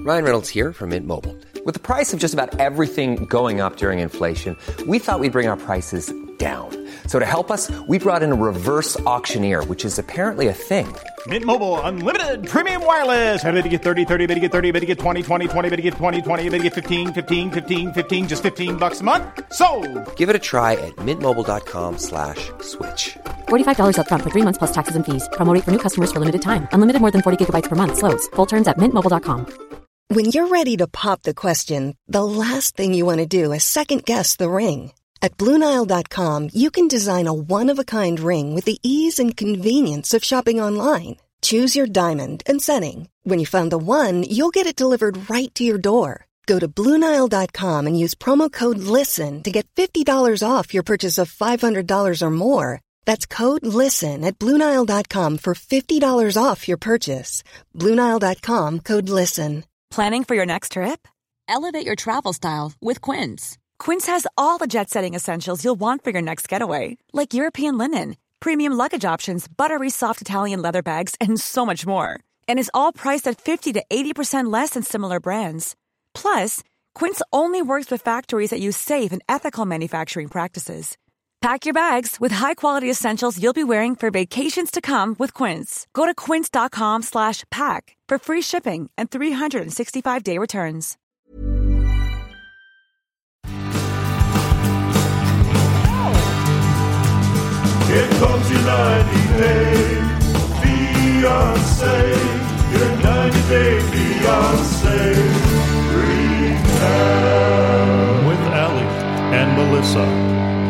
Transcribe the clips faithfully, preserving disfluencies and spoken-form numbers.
Ryan Reynolds here from Mint Mobile. With the price of just about everything going up during inflation, we thought we'd bring our prices down. So to help us, we brought in a reverse auctioneer, which is apparently a thing. Mint Mobile Unlimited Premium Wireless. How to get thirty, thirty, how to get thirty, how to get twenty, twenty, twenty, how to get twenty, twenty, how to get fifteen, fifteen, fifteen, fifteen, just fifteen bucks a month? Sold! Give it a try at mintmobile.com slash switch. forty-five dollars up front for three months plus taxes and fees. Promo rate for new customers for limited time. Unlimited more than forty gigabytes per month. Slows full terms at mint mobile dot com. When you're ready to pop the question, the last thing you want to do is second-guess the ring. At Blue Nile dot com, you can design a one-of-a-kind ring with the ease and convenience of shopping online. Choose your diamond and setting. When you find the one, you'll get it delivered right to your door. Go to Blue Nile dot com and use promo code LISTEN to get fifty dollars off your purchase of five hundred dollars or more. That's code LISTEN at Blue Nile dot com for fifty dollars off your purchase. Blue Nile dot com, code LISTEN. Planning for your next trip? Elevate your travel style with Quince. Quince has all the jet-setting essentials you'll want for your next getaway, like European linen, premium luggage options, buttery soft Italian leather bags, and so much more. And is all priced at fifty to eighty percent less than similar brands. Plus, Quince only works with factories that use safe and ethical manufacturing practices. Pack your bags with high-quality essentials you'll be wearing for vacations to come with Quince. Go to quince.com slash pack for free shipping and three sixty-five day returns. Here comes your ninety-day fiancé, your ninety-day fiancé recap. With Allie and Melissa.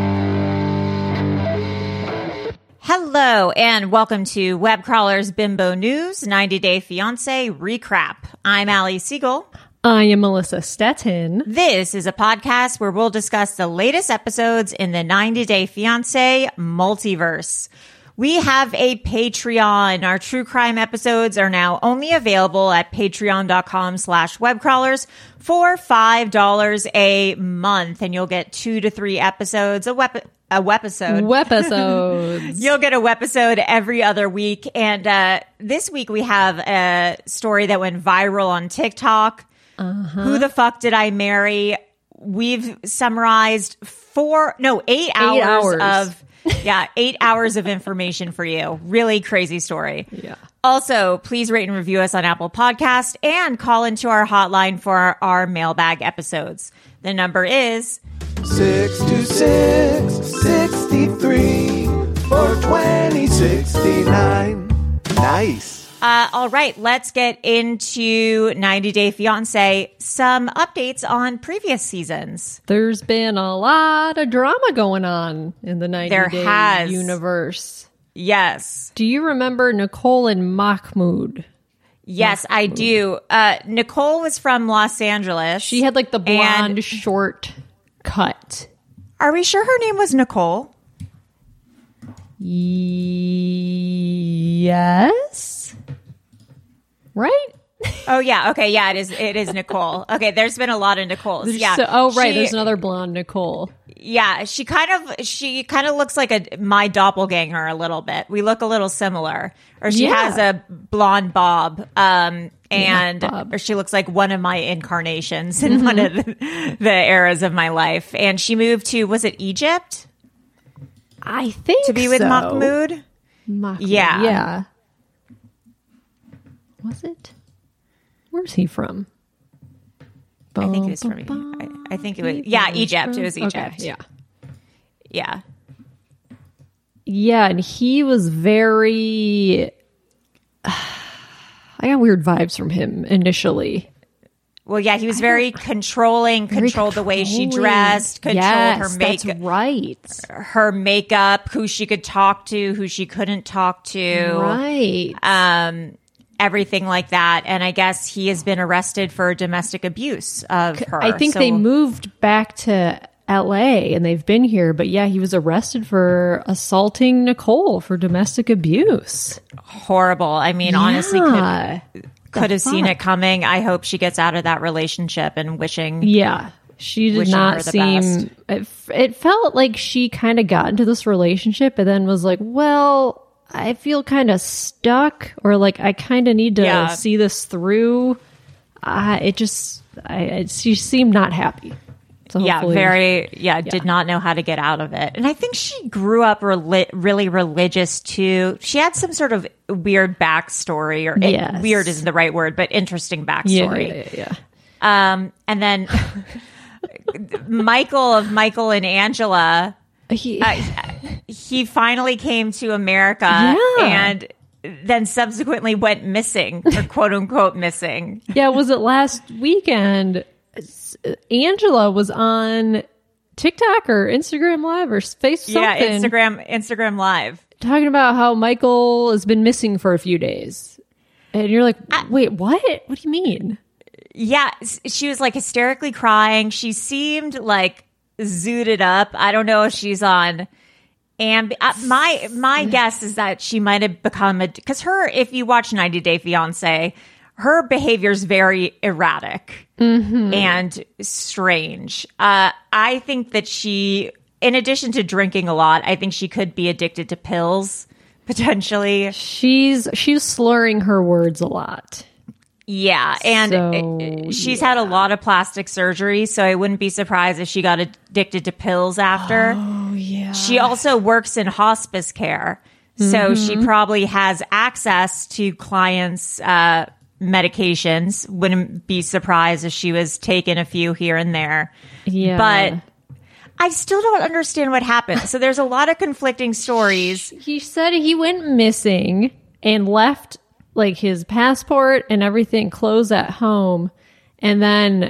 Hello, and welcome to Webcrawler's Bimbo News ninety day Fiancé Recap. I'm Allie Siegel. I am Melissa Stettin. This is a podcast where we'll discuss the latest episodes in the ninety day Fiancé multiverse. We have a Patreon. Our true crime episodes are now only available at patreon.com slash webcrawlers for five dollars a month. And you'll get two to three episodes, a wep- a wepisode. Wepisodes. You'll get a wepisode every other week. And uh, this week we have a story that went viral on TikTok. Uh-huh. Who the fuck did I marry? We've summarized four, no, eight hours, eight hours. of... Yeah, eight hours of information for you. Really crazy story. Yeah. Also, please rate and review us on Apple Podcast and call into our hotline for our, our mailbag episodes. The number is six two six, six three, four two six nine. Nice. Uh, all right, let's get into ninety day Fiancé. Some updates on previous seasons. There's been a lot of drama going on in the ninety There day has. universe. Yes. Do you remember Nicole and Mahmoud? Yes, Mahmoud. I do. Uh, Nicole was from Los Angeles. She had like the blonde and short cut. Are we sure her name was Nicole? Yes. Right? Oh yeah, okay, yeah, it is. It is Nicole. Okay, there's been a lot of Nicoles. There's yeah. So, oh right, she, there's another blonde Nicole. Yeah, she kind of she kind of looks like a my doppelganger a little bit. We look a little similar, or she Yeah. has a blonde bob, um, and Yeah, bob. or she looks like one of my incarnations in one of the, the eras of my life. And she moved to was it Egypt I think to be with so. Mahmoud? Mahmoud. Yeah. Yeah. Was it? Where's he from? I think it was from. I, I think it was. Yeah, Egypt. It was Egypt. Okay, yeah. Yeah. Yeah, and he was very... I got weird vibes from him initially. Well, yeah, he was very controlling, Very controlled the way she controlling. dressed, controlled yes, her makeup, that's right. her makeup, who she could talk to, who she couldn't talk to, Right. um, everything like that. And I guess he has been arrested for domestic abuse of her. I think So- they moved back to L A and they've been here, but yeah, he was arrested for assaulting Nicole for domestic abuse. horrible. I mean, honestly, Yeah. could, could have seen fuck? it coming. I hope she gets out of that relationship and wishing. Yeah. She did Wishing her not the seem best. it, it felt like she kind of got into this relationship and then was like, well, I feel kind of stuck, or like I kind of need to Yeah. see this through. uh, it just, I, it, she seemed not happy. So yeah, hopefully- very, yeah, yeah, did not know how to get out of it. And I think she grew up reli- really religious too. She had some sort of weird backstory, or Yes. it, weird isn't the right word, but interesting Yeah, backstory. yeah, yeah, yeah. Um, and then Michael of Michael and Angela, He, uh, he finally came to America Yeah. and then subsequently went missing, or quote unquote missing. yeah, was it last weekend? Angela was on TikTok or Instagram Live or Face something. Yeah, Instagram, Instagram Live. talking about how Michael has been missing for a few days. And you're like, wait, what? What do you mean? Yeah, s- she was like hysterically crying. She seemed like zooted up. I don't know if she's on. And uh, my my guess is that she might have become a, because her, if you watch ninety Day Fiance, her behavior is very erratic and strange. Uh, I think that she, in addition to drinking a lot, I think she could be addicted to pills potentially. She's she's slurring her words a lot. Yeah, and So, it- she's had a lot of plastic surgery, so I wouldn't be surprised if she got addicted to pills after. Oh yeah. She also works in hospice care, so she probably has access to clients' uh, medications. Wouldn't be surprised if she was taking a few here and there. Yeah. But I still don't understand what happened. So there's a lot of conflicting stories. He said he went missing and left like his passport and everything clothes at home, and then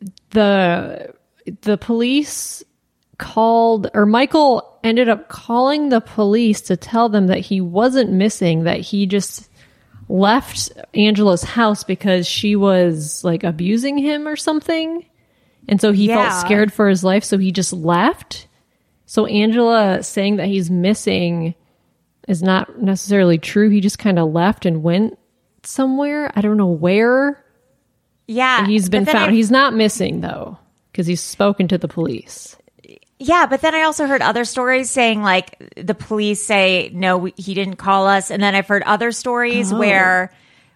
the the police called, or Michael ended up calling the police to tell them that he wasn't missing, that he just left Angela's house because she was like abusing him or something. And so he Yeah. felt scared for his life, so he just left. So Angela saying that he's missing is not necessarily true. He just kind of left and went somewhere. I don't know where. Yeah. He's been but then found. I- He's not missing, though, because he's spoken to the police. Yeah, but then I also heard other stories saying like the police say no, we, he didn't call us, and then I've heard other stories Oh. where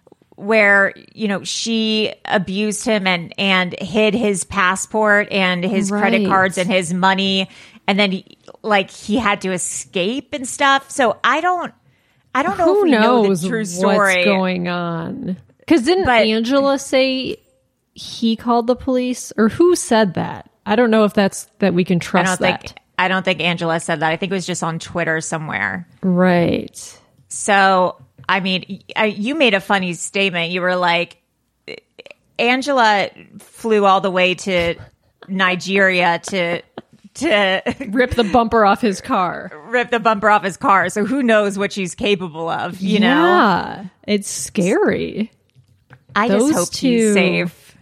where you know she abused him and and hid his passport and his credit Right. cards and his money, and then he, like he had to escape and stuff. So I don't I don't know Who if we knows know the true story. what's going on? Because didn't But- Angela say he called the police, or who said that? I don't know if that's that we can I trust don't that. think I don't think Angela said that. I think it was just on Twitter somewhere. Right. So, I mean, y- you made a funny statement. You were like, Angela flew all the way to Nigeria to to Rip the bumper off his car. rip the bumper off his car. So who knows what she's capable of, you know? Yeah. It's scary. I Those just hope two- he's safe.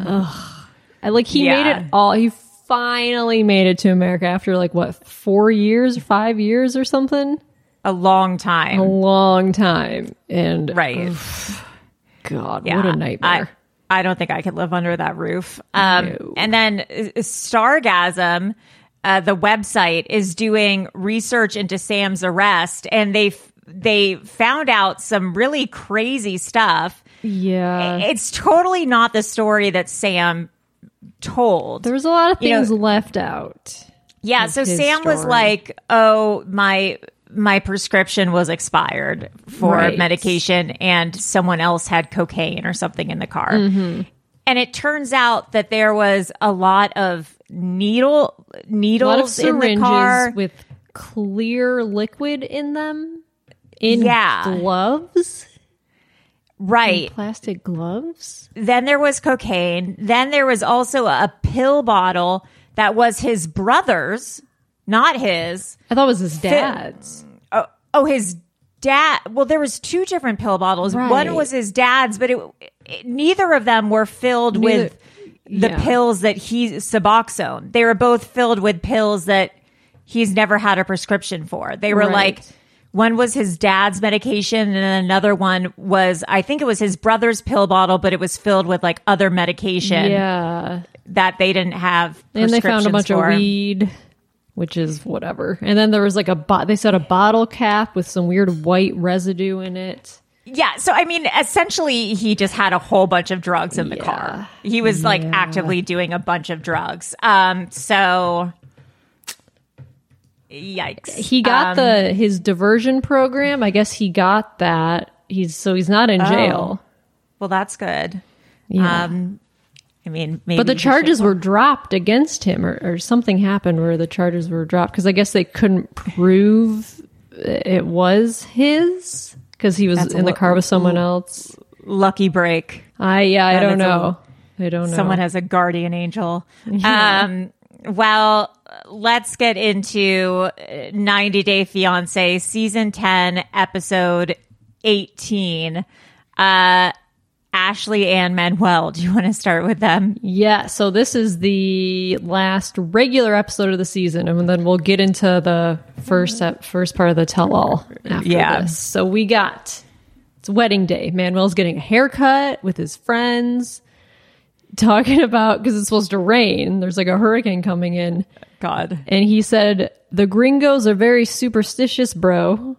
I like he Yeah. made it all. He finally made it to America after like what, four years, five years or something? A long time. A long time. And Right. God, Yeah. what a nightmare. I, I don't think I could live under that roof. Um, No. And then uh, Stargasm, uh, the website, is doing research into Sam's arrest, and they f- they found out some really crazy stuff. Yeah. It's totally not the story that Sam told. There was a lot of You know- things left out. Yeah, of so his Sam was story. like, "Oh, my my prescription was expired for Right. medication, and someone else had cocaine or something in the car." Mm-hmm. And it turns out that there was a lot of needle A lot of needles in the syringes car. with clear liquid in them. In Yeah. gloves? Right. Plastic gloves? Then there was cocaine. Then there was also a pill bottle that was his brother's, not his. I thought it was his dad's. Oh, oh, his dad. Well, there was two different pill bottles. Right. One was his dad's, but it, it, neither of them were filled Neither- with the yeah. pills that he Suboxone. They were both filled with pills that he's never had a prescription for. They were Right. like, one was his dad's medication, and then another one was, I think it was his brother's pill bottle, but it was filled with like other medication Yeah. that they didn't have. And they found a bunch prescriptions for. of weed, which is whatever. And then there was like a bo- they said a bottle cap with some weird white residue in it. Yeah, so I mean, essentially, he just had a whole bunch of drugs in the Yeah. car. He was like Yeah. actively doing a bunch of drugs. Um, so yikes. He got Um, the his diversion program. I guess he got that. He's so he's not in jail. Well, that's good. Yeah. Um, I mean, maybe But the he charges should- were dropped against him, or, or something happened where the charges were dropped because I guess they couldn't prove it was his because he was That's a in the lo- car with someone else. lucky break. I yeah, I That don't is a- know. I don't know. Someone has a guardian angel. Yeah. Um, well, let's get into ninety Day Fiancé season ten, episode eighteen. Uh, Ashley and Manuel. Do you want to start with them? Yeah, so this is the last regular episode of the season, and then we'll get into the first ep- first part of the tell-all after Yeah. this. So we got it's wedding day. Manuel's getting a haircut with his friends, talking about because it's supposed to rain. There's like a hurricane coming in, God. and he said the gringos are very superstitious, bro.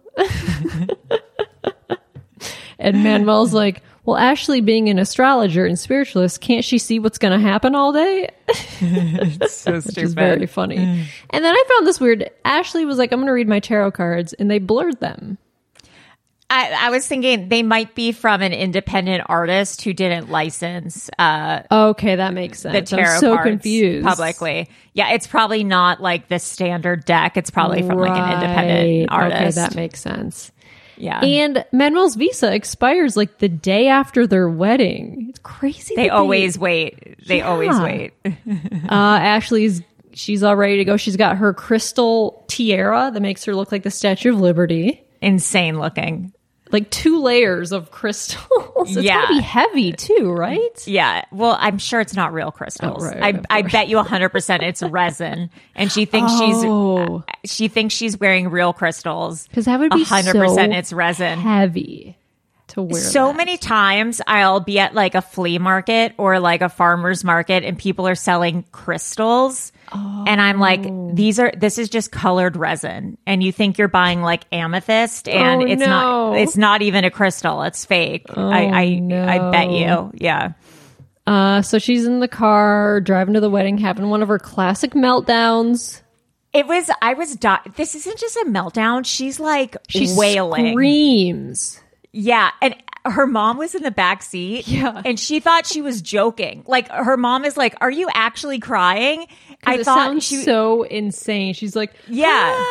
And Manuel's like, well, Ashley being an astrologer and spiritualist, can't she see what's going to happen all day? So Which stupid. is very funny. And then I found this weird. Ashley was like, I'm going to read my tarot cards, and they blurred them. I, I was thinking they might be from an independent artist who didn't license uh, Okay, that makes the sense. tarot I'm so cards confused. publicly. Yeah, it's probably not like the standard deck. It's probably from like an independent Right. artist. Okay, that makes sense. yeah. And Manuel's visa expires like the day after their wedding. It's crazy. They that always wait. They Yeah. always wait. Uh, Ashley's she's all ready to go. She's got her crystal tiara that makes her look like the Statue of Liberty. Insane looking. Like two layers of crystals. It's Yeah. gotta be heavy too, right? Yeah. Well, I'm sure it's not real crystals. Oh, right, I, of I course. bet you one hundred percent it's resin. And she thinks Oh. she's she thinks she's wearing real crystals. Because that would be one hundred percent so it's resin. heavy to wear. So that. many times I'll be at like a flea market or like a farmer's market and people are selling crystals. And I'm like, these are, this is just colored resin. And you think you're buying like amethyst and Oh, it's no. not, it's not even a crystal. It's fake. I, I, I bet you. Yeah. Uh, so she's in the car driving to the wedding, having one of her classic meltdowns. It was, I was, di- this isn't just a meltdown. She's like She wailing. screams. Yeah. And her mom was in the back seat. Yeah. And she thought she was joking. Like her mom is like, are you actually crying? I it thought sounds she so insane. She's like, Yeah.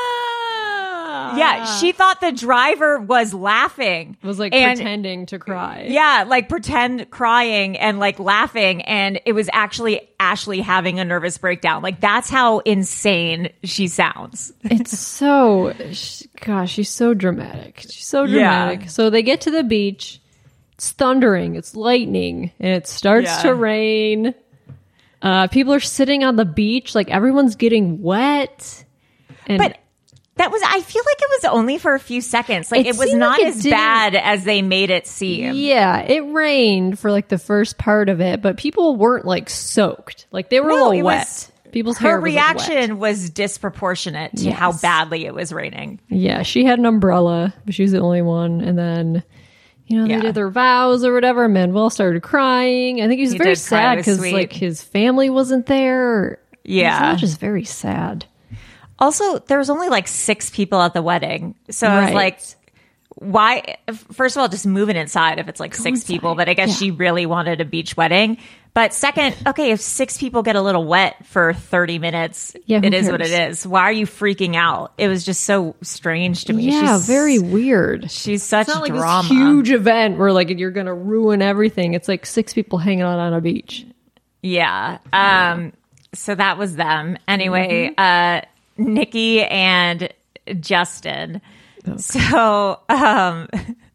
"Ah." Yeah, she thought the driver was laughing. was like and, pretending to cry. Yeah, like pretend crying and like laughing. And it was actually Ashley having a nervous breakdown. Like that's how insane she sounds. It's so, sh- gosh, she's so dramatic. She's so Yeah. dramatic. So they get to the beach. It's thundering. It's lightning. And it starts Yeah. to rain. Uh, people are sitting on the beach. Like everyone's getting wet. And But that was, I feel like it was only for a few seconds. Like It it, was seemed not like it as didn't- bad as they made it seem. yeah, it rained for like the first part of it, but people weren't like soaked. Like they were No, a it little wet. was- People's hair Her was, like, wet. reaction was disproportionate to how Yes. badly it was raining. Yeah, she had an umbrella, but she was the only one. And then, you know, Yeah. they did their vows or whatever. Manuel started crying. I think he was He very did cry. It sad was because sweet. like his family wasn't there. Yeah. it was all just very sad. Also, there was only like six people at the wedding. So I was Right. like, why? First of all, just moving inside if it's like six inside. people, but I guess Yeah. she really wanted a beach wedding. But second, okay, if six people get a little wet for thirty minutes, Yeah, who it is what it cares? is. Why are you freaking out? It was just so strange to me. Yeah, She's, very weird. She's such It's not like drama. this huge event where like you're gonna ruin everything. It's like six people hanging out on a beach. Yeah. Um, so that was them. Anyway, Mm-hmm. uh, Nikki and Justin. So, um,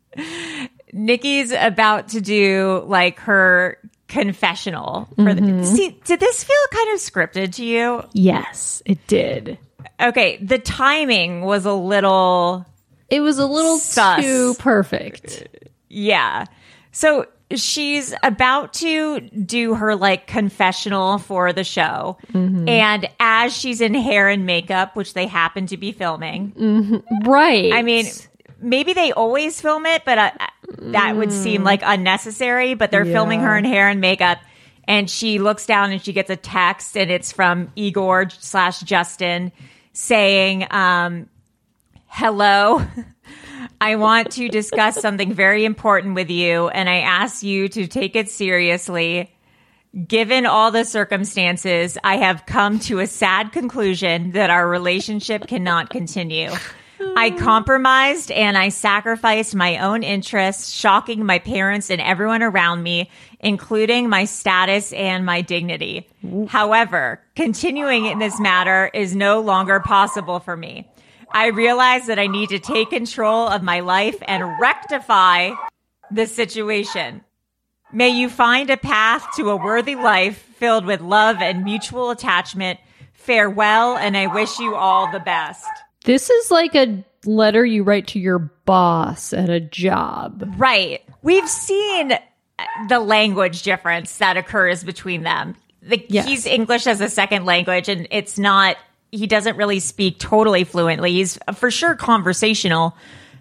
Nikki's about to do like her confessional for the, Mm-hmm. see, did this feel kind of scripted to you? Yes, it did. Okay. The timing was a little, It was a little Sus. too perfect. yeah. So she's about to do her like confessional for the show. Mm-hmm. And as she's in hair and makeup, which they happen to be filming, Right. I mean, maybe they always film it, but I, that would seem like unnecessary, but they're Yeah. filming her in hair and makeup. And she looks down and she gets a text, and it's from Igor slash Justin saying, um, hello, I want to discuss something very important with you, and I ask you to take it seriously. Given all the circumstances, I have come to a sad conclusion that our relationship cannot continue. I compromised and I sacrificed my own interests, shocking my parents and everyone around me, including my status and my dignity. However, continuing in this matter is no longer possible for me. I realize that I need to take control of my life and rectify the situation. May you find a path to a worthy life filled with love and mutual attachment. Farewell, and I wish you all the best. This is like a letter you write to your boss at a job. Right. We've seen the language difference that occurs between them. The, Yes. He's English as a second language, and it's not, he doesn't really speak totally fluently. He's for sure conversational.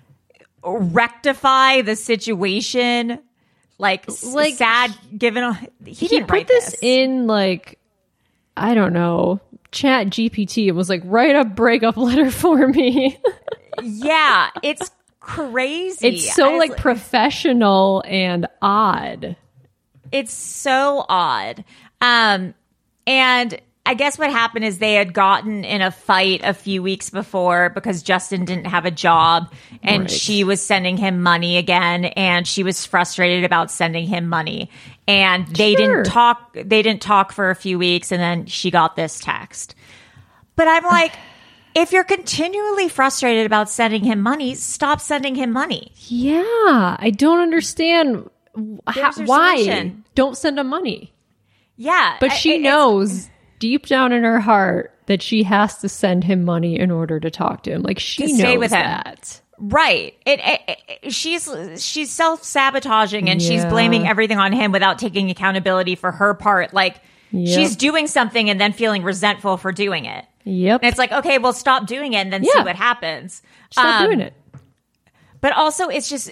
Rectify the situation. Like, Like, sad, given he, He didn't put write this, this. in like, I don't know, Chat G P T. It was like, write a breakup letter for me. Yeah, it's crazy. It's so I was like professional and odd. It's so odd. Um, and I guess what happened is they had gotten in a fight a few weeks before because Justin didn't have a job, and Right. she was sending him money again, and she was frustrated about sending him money. And they Sure. didn't talk. They didn't talk for a few weeks, and then she got this text. But I'm like, if you're continually frustrated about sending him money, stop sending him money. Yeah, I don't understand how, There's your why. solution. Don't send him money. Yeah, But I- she it's- knows deep down in her heart that she has to send him money in order to talk to him. Like she To knows stay with him. that. Right. It, it, it- she's she's self-sabotaging, and she's Yeah. blaming everything on him without taking accountability for her part. Like Yep. she's doing something and then feeling resentful for doing it. Yep. And it's like, okay, well, stop doing it and then see Yeah. what happens. Stop Um, doing it. But also, it's just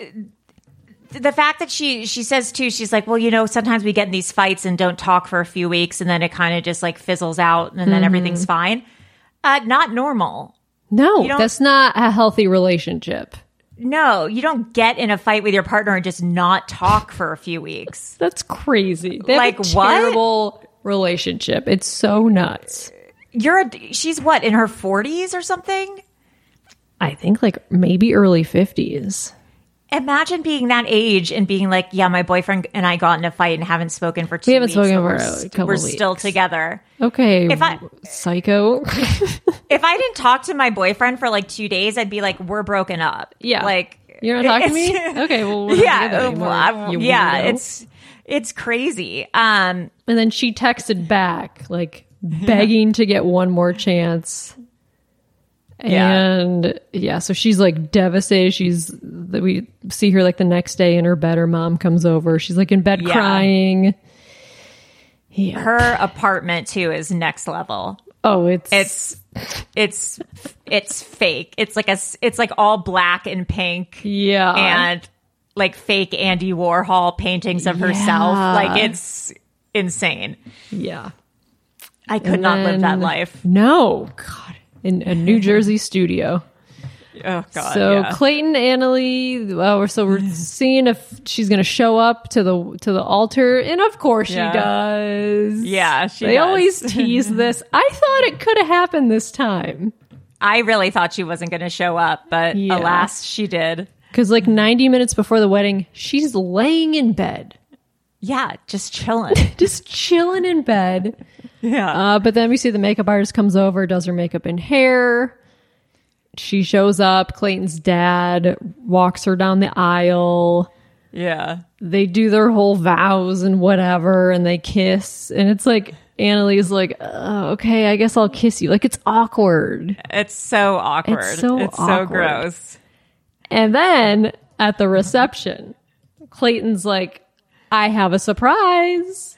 the fact that she she says too, she's like, well, you know, sometimes we get in these fights and don't talk for a few weeks, and then it kind of just like fizzles out, and then Mm-hmm. everything's fine. Uh, not normal. No, you don't- that's not a healthy relationship. No, you don't get in a fight with your partner and just not talk for a few weeks. That's crazy. They Like, have a what? terrible relationship. It's so nuts. You're a, she's what, in her forties or something? I think like maybe early fifties. Imagine being that age and being like, yeah, my boyfriend and I got in a fight and haven't spoken for two We haven't weeks. spoken but for we're, a st- couple we're weeks. still together. Okay, If I- psycho. If I didn't talk to my boyfriend for like two days, I'd be like, we're broken up. Yeah. Like, You're not talking to me? it's- Okay, well, we're not yeah, together anymore, well, I- you yeah, weirdo. it's, it's crazy. Um, And then she texted back, like begging to get one more chance. Yeah. And yeah, so she's like devastated. She's we see her like the next day in her bed. Her mom comes over. She's like in bed Yeah. crying. Yeah. her apartment too is next level. Oh, it's It's it's it's fake. It's like a s- it's like all black and pink yeah, and like fake Andy Warhol paintings of herself. Yeah. Like it's insane. yeah. I could And not live that then- life. No, God, in a New Jersey studio. Oh god. So yeah. Clayton, Annalie, well, we're, so we're seeing if she's going to show up to the to the altar, and of course Yeah. she does. Yeah, she They does. always tease this. I thought it could have happened this time I really thought she wasn't going to show up, but Yeah. alas, she did. because like ninety minutes before the wedding, she's laying in bed, Yeah, just chilling. just chilling in bed. Yeah. Uh, but then we see the makeup artist comes over, does her makeup and hair. She shows up. Clayton's dad walks her down the aisle. Yeah. They do their whole vows and whatever, and they kiss. And it's like, Annalie's like, oh, okay, I guess I'll kiss you. Like, it's awkward. It's so awkward. It's so it's so awkward. gross. And then at the reception, Clayton's like, I have a surprise.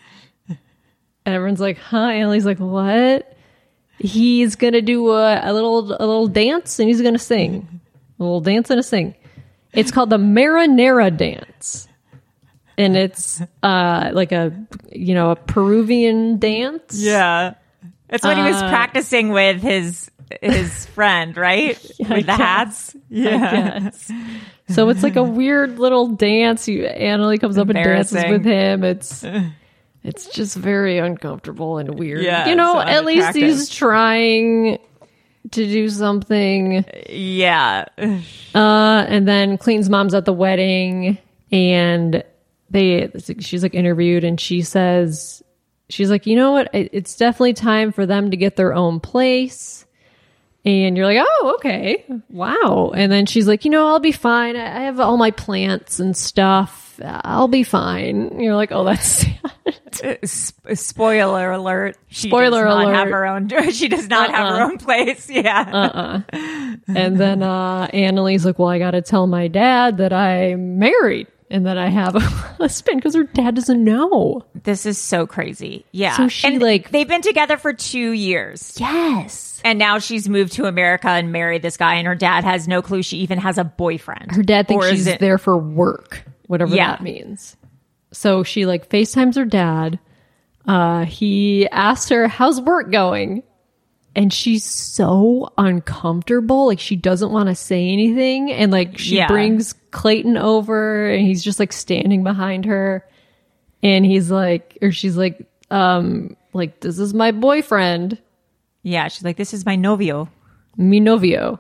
And everyone's like, huh? Annalie's like, what? He's going to do a, a little a little dance, and he's going to sing. A little dance and a sing. It's called the Marinara dance. And it's uh, like a, you know, a Peruvian dance. Yeah. That's what uh, he was practicing with his his friend, right? Yeah, with the hats. Yeah. So it's like a weird little dance. You, Annalie comes up and dances with him. It's it's just very uncomfortable and weird. Yeah, you know, so at least he's trying to do something. Yeah. Uh, and then Clayton's mom's at the wedding, and they she's like interviewed, and she says, she's like, you know what? It's definitely time for them to get their own place. And you're like, oh, okay. Wow. And then she's like, you know, I'll be fine. I have all my plants and stuff. I'll be fine. And you're like, oh, that's sad. Sp- spoiler alert. She Spoiler does not alert. have her own, she does not uh-uh. have her own place. Yeah. Uh-uh. And then uh, Annalie's like, well, I got to tell my dad that I'm married and that I have a husband, because her dad doesn't know. This is so crazy. Yeah. So she and like, they've been together for two years. Yes. And now she's moved to America and married this guy, and her dad has no clue she even has a boyfriend. Her dad thinks Or she's it- there for work, whatever Yeah. that means. So she like FaceTimes her dad. Uh, he asks her, how's work going? And she's so uncomfortable. Like, she doesn't want to say anything. And like, she Yeah. brings Clayton over, and he's just like standing behind her. And he's like, or she's like, um, like, this is my boyfriend. Yeah. She's like, this is my novio. Mi novio.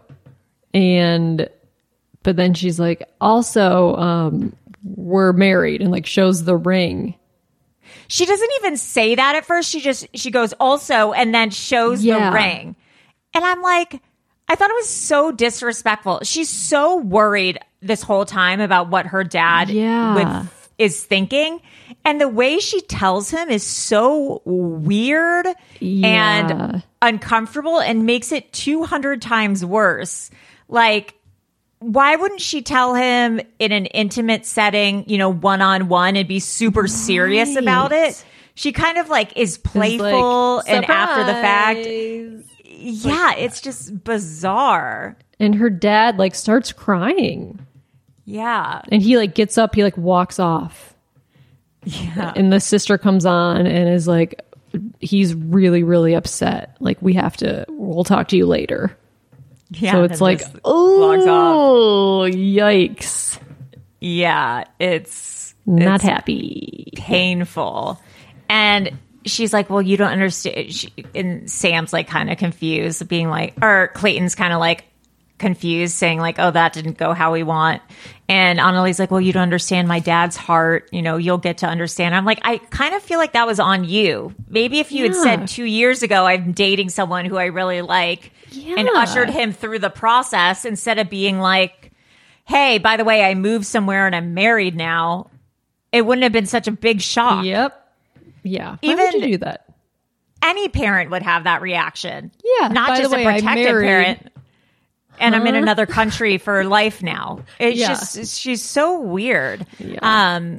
And, but then she's like, also, um, we're married, and like shows the ring. She doesn't even say that at first. She just, she goes also, and then shows Yeah. the ring. And I'm like, I thought it was so disrespectful. She's so worried this whole time about what her dad Yeah. would, is thinking. And the way she tells him is so weird Yeah. and uncomfortable, and makes it two hundred times worse. Like, why wouldn't she tell him in an intimate setting, you know, one-on-one, and be super serious Right. about it? She kind of like is playful like, and after the fact. "Surprise." Yeah, it's just bizarre. And her dad like starts crying, Yeah. and he like gets up, he like walks off. Yeah. And the sister comes on and is like, he's really, really upset. Like, we have to, we'll talk to you later. Yeah. So it's and like, just logs off. oh, yikes. Yeah, it's Not it's happy. painful. And she's like, well, you don't understand. She, and Sam's like kind of confused, being like, or Clayton's kind of like confused, saying like, oh, that didn't go how we want. And Annalie's like, well, you don't understand my dad's heart. You know, you'll get to understand. I'm like, I kind of feel like that was on you. Maybe if you had Yeah. said two years ago, I'm dating someone who I really like, and Yeah. ushered him through the process, instead of being like, hey, by the way, I moved somewhere and I'm married now, it wouldn't have been such a big shock. Yep. Yeah. Why Even- would you do that? Any parent would have that reaction. Yeah, Not by the just way, a I'm protected married. parent. And I'm in Huh? another country for life now. It's Yeah. just, she's so weird. Yeah. Um,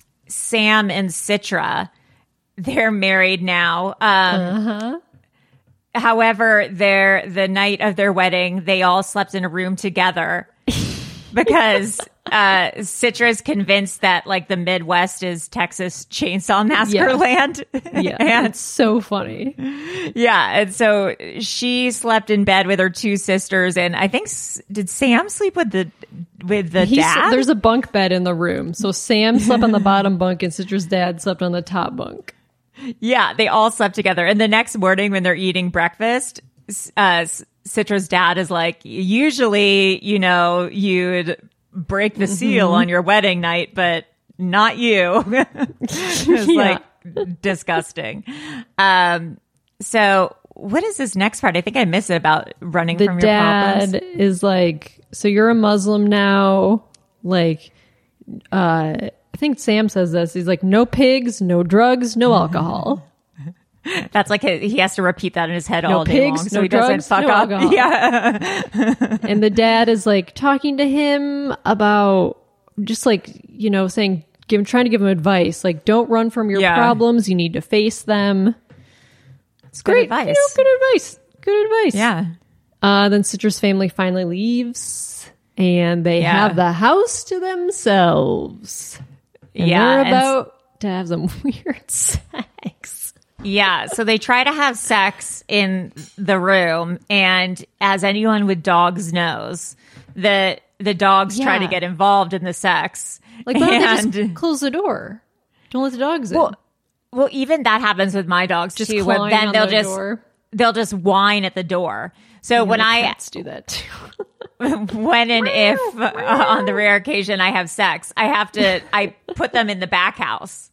Sam and Citra, they're married now. Um, Uh-huh. However, their the night of their wedding, they all slept in a room together because uh, Citra's convinced that like the Midwest is Texas Chainsaw Massacre Yeah. land. Yeah. and It's so funny. yeah, and so she slept in bed with her two sisters, and I think s- did Sam sleep with the with the He s- dad? There's a bunk bed in the room. So Sam slept on the bottom bunk, and Citra's dad slept on the top bunk. Yeah, they all slept together. And the next morning when they're eating breakfast, uh, Citra's dad is like, usually, you know, you'd break the seal on your wedding night, but not you. It's Yeah. like disgusting. Um, so what is this next part? I think I missed it about running The from your dad problems. is like, so you're a Muslim now? Like, uh, I think Sam says this. He's like, no pigs, no drugs, no alcohol. That's like a, he has to repeat that in his head No all day pigs, long, so no he doesn't drugs, fuck no up. alcohol. Yeah. And the dad is like talking to him about just like, you know, saying, give, trying to give him advice. Like, don't run from your Yeah. problems. You need to face them. It's good Great. advice. You know, good advice. Good advice. Yeah. Uh, then Citra's family finally leaves. and they Yeah. have the house to themselves. And Yeah, they're and about to have some weird sex. Yeah, so they try to have sex in the room, and as anyone with dogs knows, the the dogs try to Yeah. get involved in the sex. Like, why don't and, they just close the door? Don't let the dogs in. well, well, even that happens with my dogs Just too. Where clawing then on they'll the just door. they'll just whine at the door. So when My I cats do that too. when and if uh, on the rare occasion I have sex, I have to I put them in the back house.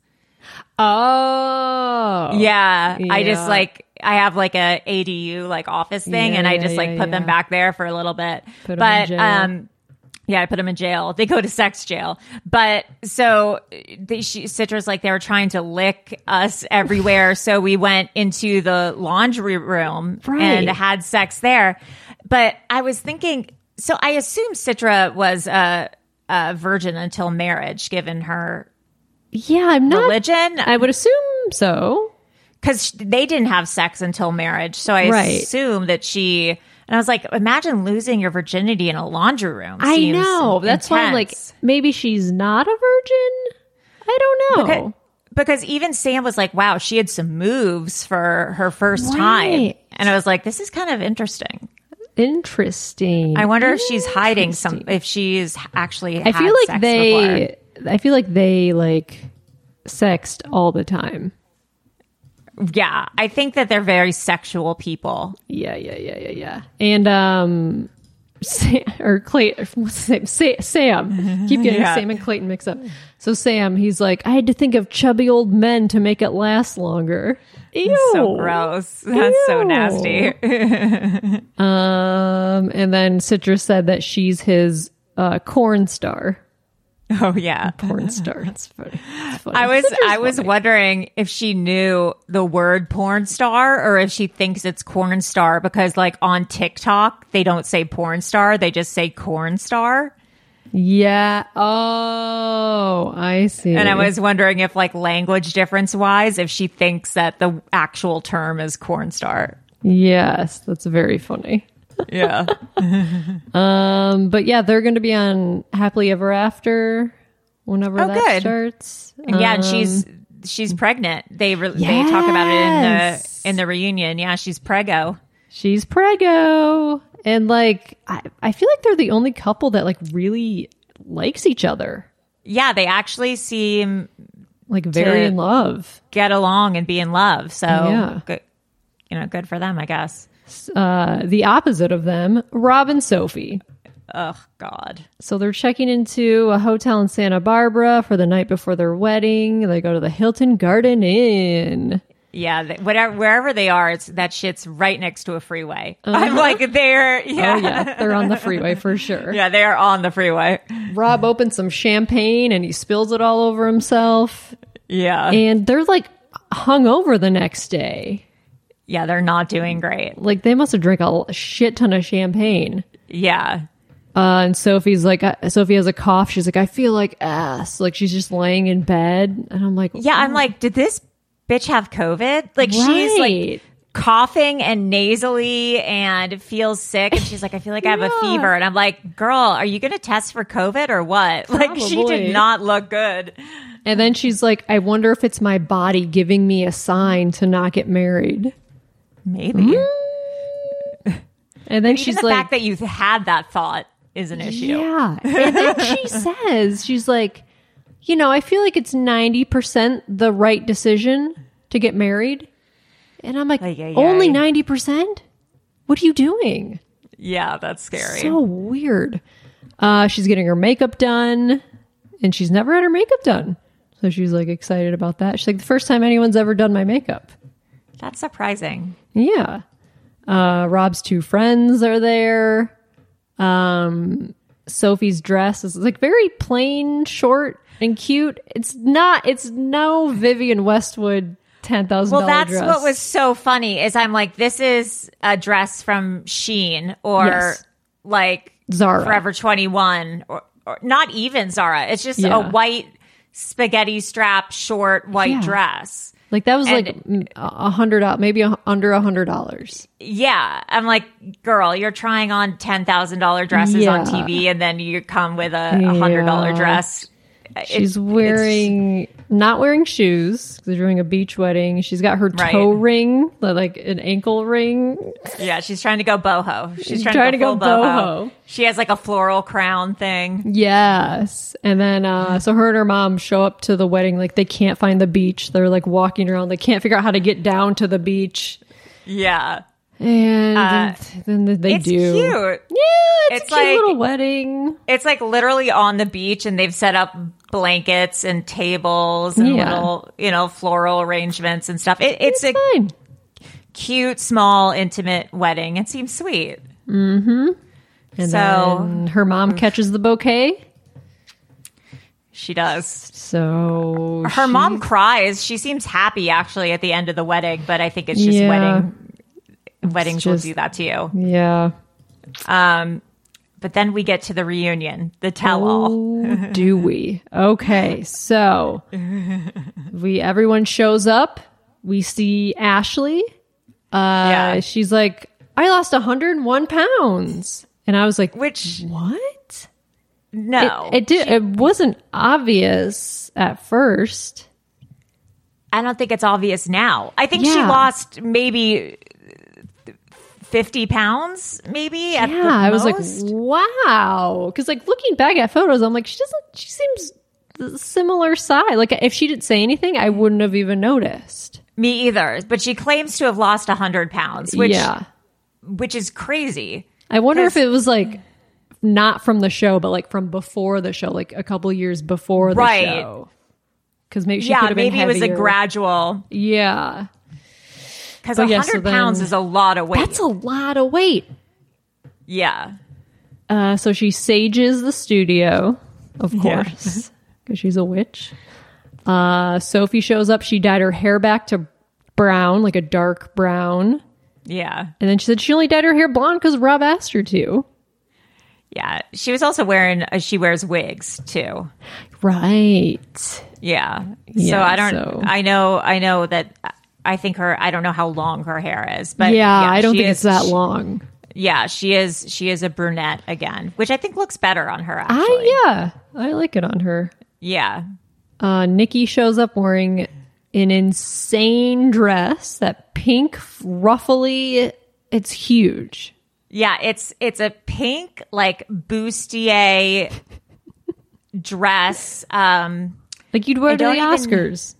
Oh, Yeah, I just Yeah. like I have like a A D U like office thing, Yeah, and I yeah, just like yeah, put them yeah. back there for a little bit. Put 'em in but jail. um, yeah, I put them in jail. They go to sex jail. But so they, she, Citra's like they were trying to lick us everywhere, so we went into the laundry room Right. and had sex there. But I was thinking, so I assume Citra was a, a virgin until marriage, given her yeah. I'm not. religion. I would assume so. Because they didn't have sex until marriage. So I Right. assume that she, and I was like, imagine losing your virginity in a laundry room. I Seems know. That's why I'm like, intense. maybe she's not a virgin. I don't know. Because, because even Sam was like, wow, she had some moves for her first time. Right. And I was like, this is kind of interesting. Interesting. I wonder if she's hiding some, Interesting. if she's actually I had feel like sex they. before. I feel like they like sexed all the time. Yeah. I think that they're very sexual people. Yeah, yeah, yeah, yeah, yeah. And um, Sam, or Clayton, what's his name? Sa- Sam. Keep getting Yeah. Sam and Clayton mixed up. So Sam, he's like, I had to think of chubby old men to make it last longer. Ew. So gross. That's so Ew. nasty. Um, and then Citra said that she's his uh, corn star. Oh, yeah. Porn star. It's funny. It's funny. I was Citra's I was funny. wondering if she knew the word porn star or if she thinks it's corn star, because like on TikTok they don't say porn star, they just say corn star. Yeah. Oh, I see. And I was wondering if like language difference wise, if she thinks that the actual term is corn star. Yes, that's very funny. Yeah. Um, but yeah, they're going to be on Happily Ever After whenever Oh, that good. starts. Yeah, and Um, she's she's pregnant. They re- they talk about it in Yes. the in the reunion. Yeah, she's preggo. she's preggo, and like I, I feel like they're the only couple that like really likes each other, Yeah, they actually seem like very To- in love. get along and be in love. So Yeah. good, you know, good for them, I guess. Uh, the opposite of them, Rob and Sophie. Oh God. So they're checking into a hotel in Santa Barbara for the night before their wedding. They go to the Hilton Garden Inn. Yeah, they, whatever, wherever they are, it's that shit's right next to a freeway. I'm like, they're yeah, Oh yeah, they're on the freeway for sure. yeah, they are on the freeway. Rob opens some champagne and he spills it all over himself. Yeah, And they're like hungover the next day. yeah, they're not doing great. Like they must have drank a shit ton of champagne. Yeah, Uh, and Sophie's like, uh, Sophie has a cough. She's like, I feel like ass. Like she's just laying in bed. And I'm like, yeah. I'm like, did this bitch have COVID? Like she's Right. like coughing and nasally and feels sick, and she's like, I feel like I have a Yeah. fever, and I'm like, girl, are you going to test for COVID or what? Like she Probably. did not look good. And then she's like, I wonder if it's my body giving me a sign to not get married. Maybe. And then Even she's the like, fact that you've had that thought is an issue. yeah. And then she says, she's like, you know, I feel like it's ninety percent the right decision to get married. And I'm like, Ay, ay, only ay. ninety percent? What are you doing? Yeah, that's scary. So weird. Uh, she's getting her makeup done, and she's never had her makeup done. So she's like excited about that. She's like, the first time anyone's ever done my makeup. That's surprising. Yeah. Uh, Rob's two friends are there. Um, Sophie's dress is like very plain, short, and cute. It's not, it's no Vivian Westwood ten thousand Well, dollars that's dress. what was so funny is I'm like, this is a dress from Shein or Yes. like Zara. Forever twenty-one or, or not even Zara. It's just Yeah. a white spaghetti strap, short white Yeah. dress. Like that was And- like mm, a hundred, maybe a, under a hundred dollars. Yeah. I'm like, girl, you're trying on ten thousand dollars dresses on Yeah. T V and then you come with a one hundred dollars Yeah. dress. She's It- wearing, not wearing shoes. They're doing a beach wedding. She's got her Right. toe ring, like an ankle ring. Yeah, she's trying to go boho. She's trying, Trying to go, to go full boho. boho. She has like a floral crown thing. Yes. And then, uh, so her and her mom show up to the wedding. Like they can't find the beach. They're like walking around. They can't figure out how to get down to the beach. Yeah. And Uh, then, then they it's do. cute. Yeah, it's, It's a cute like- little wedding. It's like literally on the beach and they've set up blankets and tables and Yeah. little, you know, floral arrangements and stuff. It, it's, a Fine. cute, small, intimate wedding. It seems sweet. And So- then her mom catches the bouquet. She does. So Her she- mom cries. She seems happy actually at the end of the wedding, but I think it's just Yeah. wedding. Weddings just- will do that to you. Yeah. Um, but then we get to the reunion, the tell-all. Oh, do we? Okay, so we everyone shows up. We see Ashley. Uh, Yeah. she's like, I lost one hundred one pounds, and I was like, Which what? no, It, it did. It wasn't obvious at first. I don't think it's obvious now. I think she Yeah. lost maybe fifty pounds, maybe. At Yeah, the I was most. like, wow. Because like looking back at photos, I'm like, she doesn't. She seems the similar size. Like if she didn't say anything, I wouldn't have even noticed. Me either. But she claims to have lost one hundred pounds, which yeah. which is crazy. I wonder if 'Cause- it was like not from the show, but like from before the show, like a couple years before the Right. show. Because maybe she Yeah, could have been maybe it was a heavier. gradual. Yeah, Because But one yeah, hundred so then- pounds is a lot of weight. that's a lot of weight. yeah. Uh, so she sages the studio, of Yeah. course, because she's a witch. Uh, Sophie shows up. She dyed her hair back to brown, like a dark brown. Yeah. And then she said she only dyed her hair blonde because Rob asked her to. Yeah. She was also wearing, uh, she wears wigs too. Right. Yeah. Yeah, so I don't, so- I know, I know that I think her, I don't know how long her hair is, but yeah, I don't she think is- it's that she- long. Yeah. She is, she is a brunette again, which I think looks better on her actually. I, yeah, I like it on her. Yeah. Uh, Nikki shows up wearing an insane dress, that pink ruffly. It's huge. Yeah, it's it's a pink like bustier dress. Um, Like you'd wear I to the don't even- Oscars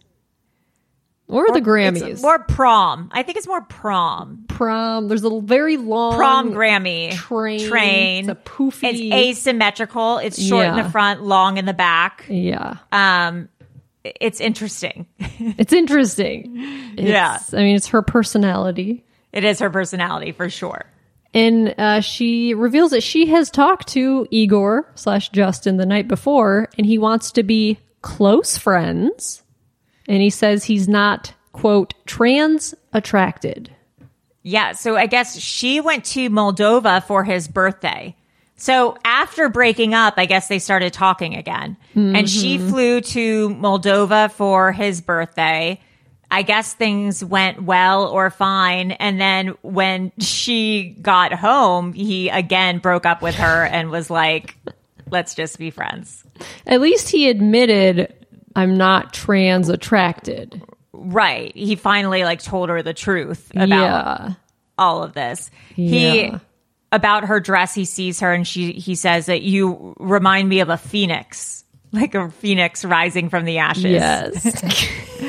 or the Grammys. It's more prom. I think it's more prom. Prom. There's a very long Prom Grammy train. Train. It's a poofy. It's asymmetrical. It's short in Yeah. the front, long in the back. Yeah, Um, it's interesting. it's interesting. It's, Yeah. I mean, it's her personality. It is her personality for sure. And uh, she reveals that she has talked to Igor slash Justin the night before, and he wants to be close friends. And he says he's not, quote, trans attracted. Yeah, so I guess she went to Moldova for his birthday. So after breaking up, I guess they started talking again. And she flew to Moldova for his birthday. I guess things went well or fine. And then when she got home, he again broke up with her and was like, let's just be friends. At least he admitted, I'm not trans attracted. Right. He finally like told her the truth about Yeah. all of this. He Yeah. about her dress, he sees her and she he says that you remind me of a phoenix, like a phoenix rising from the ashes. Yes.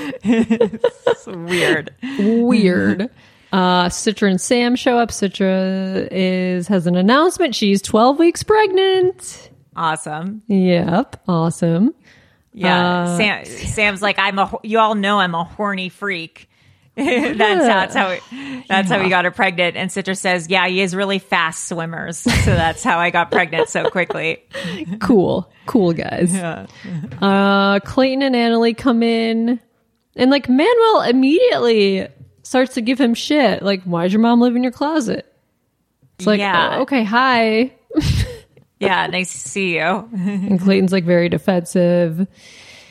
It's weird. Weird. Uh, Citra and Sam show up. Citra is has an announcement. She's twelve weeks pregnant. Awesome. Yep. Awesome. Yeah. Uh, Sam, Sam's like, I'm a, you all know I'm a horny freak. that's, that's how, that's how he got her pregnant. And Citra says, yeah, he is really fast swimmers. So that's how I got pregnant so quickly. Cool. Cool guys. Yeah. Uh, Clayton and Annalie come in, and like Manuel immediately starts to give him shit. Like, why does your mom live in your closet? It's like, Yeah. oh, okay, hi. Yeah. Nice to see you. And Clayton's like very defensive.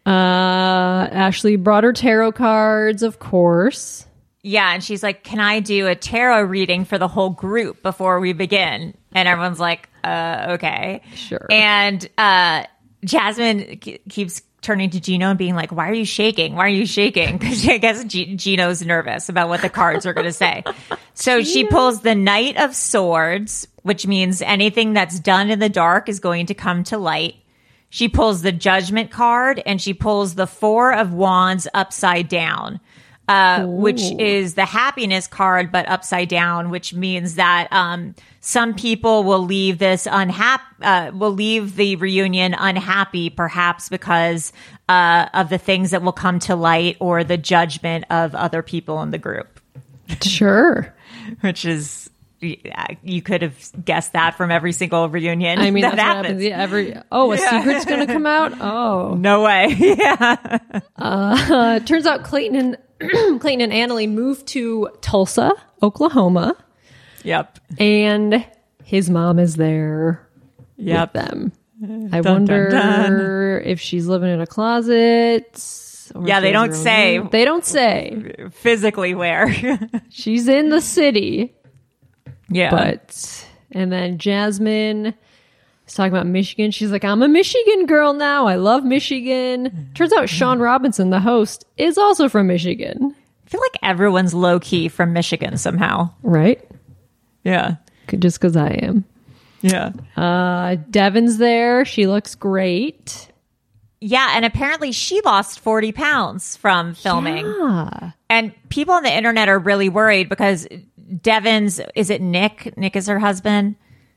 Uh, Ashley brought her tarot cards, of course. Yeah, and she's like, can I do a tarot reading for the whole group before we begin? And everyone's like, uh, okay. Sure. And uh, Jasmine k- keeps turning to Gino and being like, why are you shaking? Why are you shaking? Because I guess G- Gino's nervous about what the cards are going to say. So she pulls the Knight of Swords, which means anything that's done in the dark is going to come to light. She pulls the Judgment card, and she pulls the Four of Wands upside down. Uh, which is the happiness card, but upside down, which means that um, some people will leave this unhappy, uh, will leave the reunion unhappy, perhaps because uh, of the things that will come to light or the judgment of other people in the group. Sure. Which is, yeah, you could have guessed that from every single reunion. I mean, that that's happens. what happens. Yeah, every oh, a Yeah. secret's gonna come out. Oh, No way. Yeah. uh, turns out Clayton and Clayton and Annalie moved to Tulsa, Oklahoma, Yep. and his mom is there Yep. with them. I Dun, wonder dun, if she's living in a closet. or Yeah, if they she has don't her own say. room. They don't say. Physically where. She's in the city. Yeah. But, and then Jasmine is talking about Michigan. She's like, I'm a Michigan girl now. I love Michigan. Turns out Sean Robinson, the host, is also from Michigan. I feel like everyone's low key from Michigan somehow. Right? Yeah. Just because I am. Yeah. Uh, Devin's there. She looks great. Yeah. And apparently she lost forty pounds from filming. Ah, And people on the internet are really worried because Devin's, is it Nick? Nick is her husband?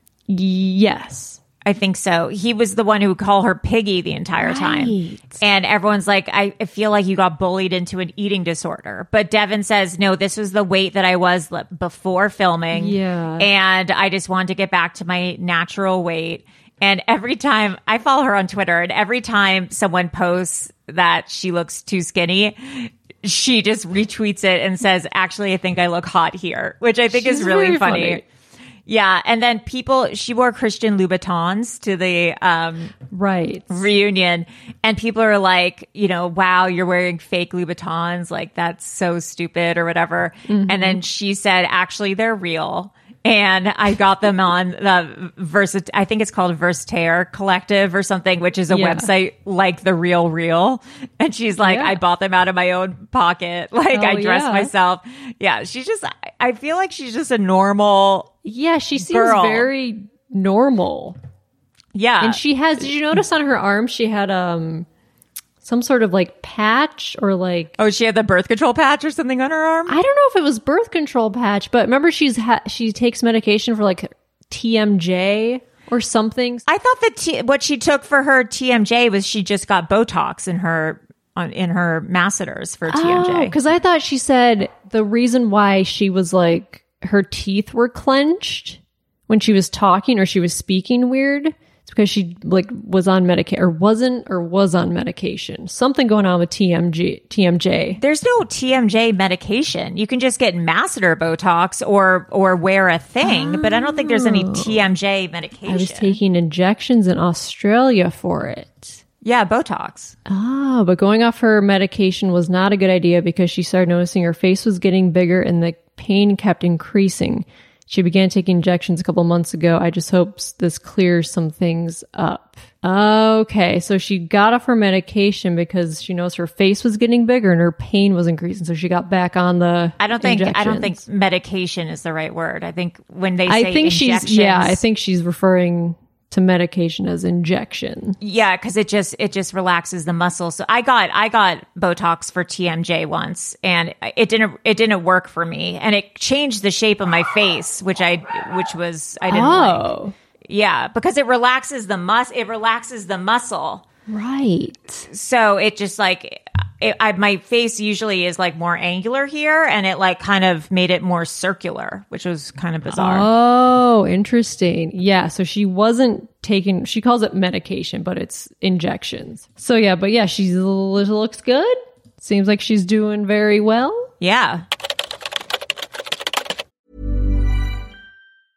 yes. I think so. He was the one who would call her Piggy the entire time. Right. And everyone's like, I I feel like you got bullied into an eating disorder. But Devin says, no, this was the weight that I was l- before filming. Yeah. And I just wanted to get back to my natural weight. And every time I follow her on Twitter, and every time someone posts that she looks too skinny, she just retweets it and says, actually, I think I look hot here, which I think She's is really very funny. funny. Yeah. And then people, she wore Christian Louboutins to the um, Right. reunion, and people are like, you know, wow, you're wearing fake Louboutins. Like, that's so stupid or whatever. Mm-hmm. And then she said, actually, they're real. And I got them on the Versit, I think it's called Versatere Collective or something, which is a Yeah. website like The Real Real. And she's like, Yeah. I bought them out of my own pocket. Like, Oh, I dressed yeah. myself. Yeah. She's just, I- I feel like she's just a normal, Yeah, she seems Girl. very normal. yeah. And she has, did you notice on her arm she had um some sort of like patch or like, oh, she had the birth control patch or something on her arm? I don't know if it was birth control patch, but remember she's ha- she takes medication for like T M J or something. I thought that T- what she took for her T M J was she just got Botox in her on in her masseters for T M J. Because I thought she said the reason why she was like her teeth were clenched when she was talking or she was speaking weird. It's because she like was on medication or wasn't or was on medication. Something going on with T M G T M J. There's no T M J medication. You can just get masseter Botox or or wear a thing, but I don't think there's any T M J medication. I was taking injections in Australia for it. yeah, Botox. Oh, but going off her medication was not a good idea because she started noticing her face was getting bigger and the pain kept increasing. She began taking injections a couple months ago. I just hope this clears some things up. Okay, so she got off her medication because she knows her face was getting bigger and her pain was increasing. So she got back on the I don't think I don't think injections. medication is the right word. I think when they say I think she's injections, yeah, I think she's referring to medication as injection. yeah, because it just it just relaxes the muscle. So I got I got Botox for T M J once, and it didn't it didn't work for me, and it changed the shape of my face, which I which was I didn't like. Oh, Yeah, because it relaxes the mus it relaxes the muscle. right. So it just like it, I, my face usually is like more angular here, and it like kind of made it more circular, which was kind of bizarre. Oh, interesting. Yeah, so she wasn't taking, she calls it medication, but it's injections. So yeah, but yeah, she looks good. Seems like she's doing very well. Yeah.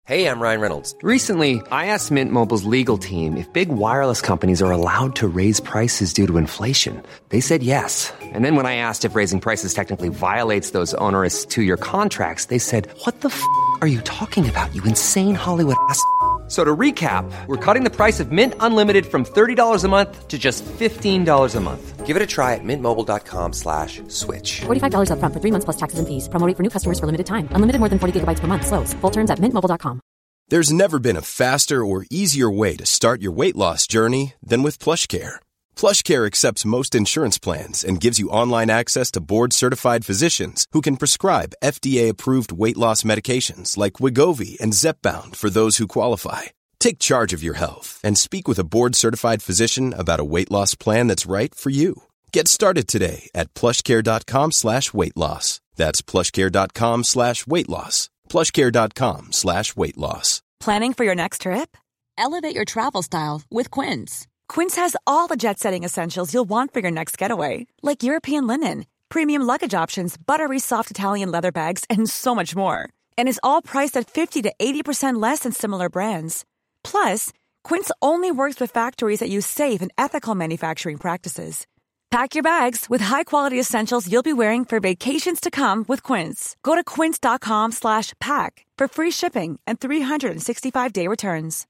Hey, I'm Ryan Reynolds. Recently, I asked Mint Mobile's legal team if big wireless companies are allowed to raise prices due to inflation. They said yes. And then when I asked if raising prices technically violates those onerous two-year contracts, they said, what the f*** are you talking about, you insane Hollywood ass f- So to recap, we're cutting the price of Mint Unlimited from thirty dollars a month to just fifteen dollars a month. Give it a try at mintmobile.com slash switch. forty-five dollars up front for three months plus taxes and fees. Promo rate for new customers for limited time. Unlimited more than forty gigabytes per month. Slows full terms at mint mobile dot com. There's never been a faster or easier way to start your weight loss journey than with PlushCare. PlushCare accepts most insurance plans and gives you online access to board-certified physicians who can prescribe F D A-approved weight loss medications like Wegovy and Zepbound for those who qualify. Take charge of your health and speak with a board-certified physician about a weight loss plan that's right for you. Get started today at plushcare.com slash weight loss. That's plushcare.com slash weight loss. plushcare.com slash weight loss. Planning for your next trip? Elevate your travel style with Quince. Quince has all the jet-setting essentials you'll want for your next getaway, like European linen, premium luggage options, buttery soft Italian leather bags, and so much more. And is all priced at fifty to eighty percent less than similar brands. Plus, Quince only works with factories that use safe and ethical manufacturing practices. Pack your bags with high-quality essentials you'll be wearing for vacations to come with Quince. Go to quince.com slash pack for free shipping and three sixty-five day returns.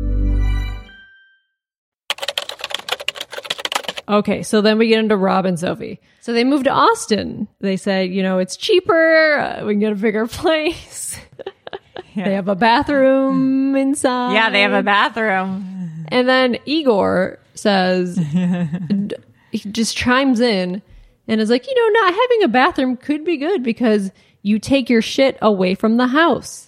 Okay, so then we get into Rob and Sophie. So they moved to Austin. They said, you know, it's cheaper. Uh, we can get a bigger place. Yeah. They have a bathroom inside. Yeah, they have a bathroom. And then Igor says, he just chimes in and is like, you know, not having a bathroom could be good because you take your shit away from the house.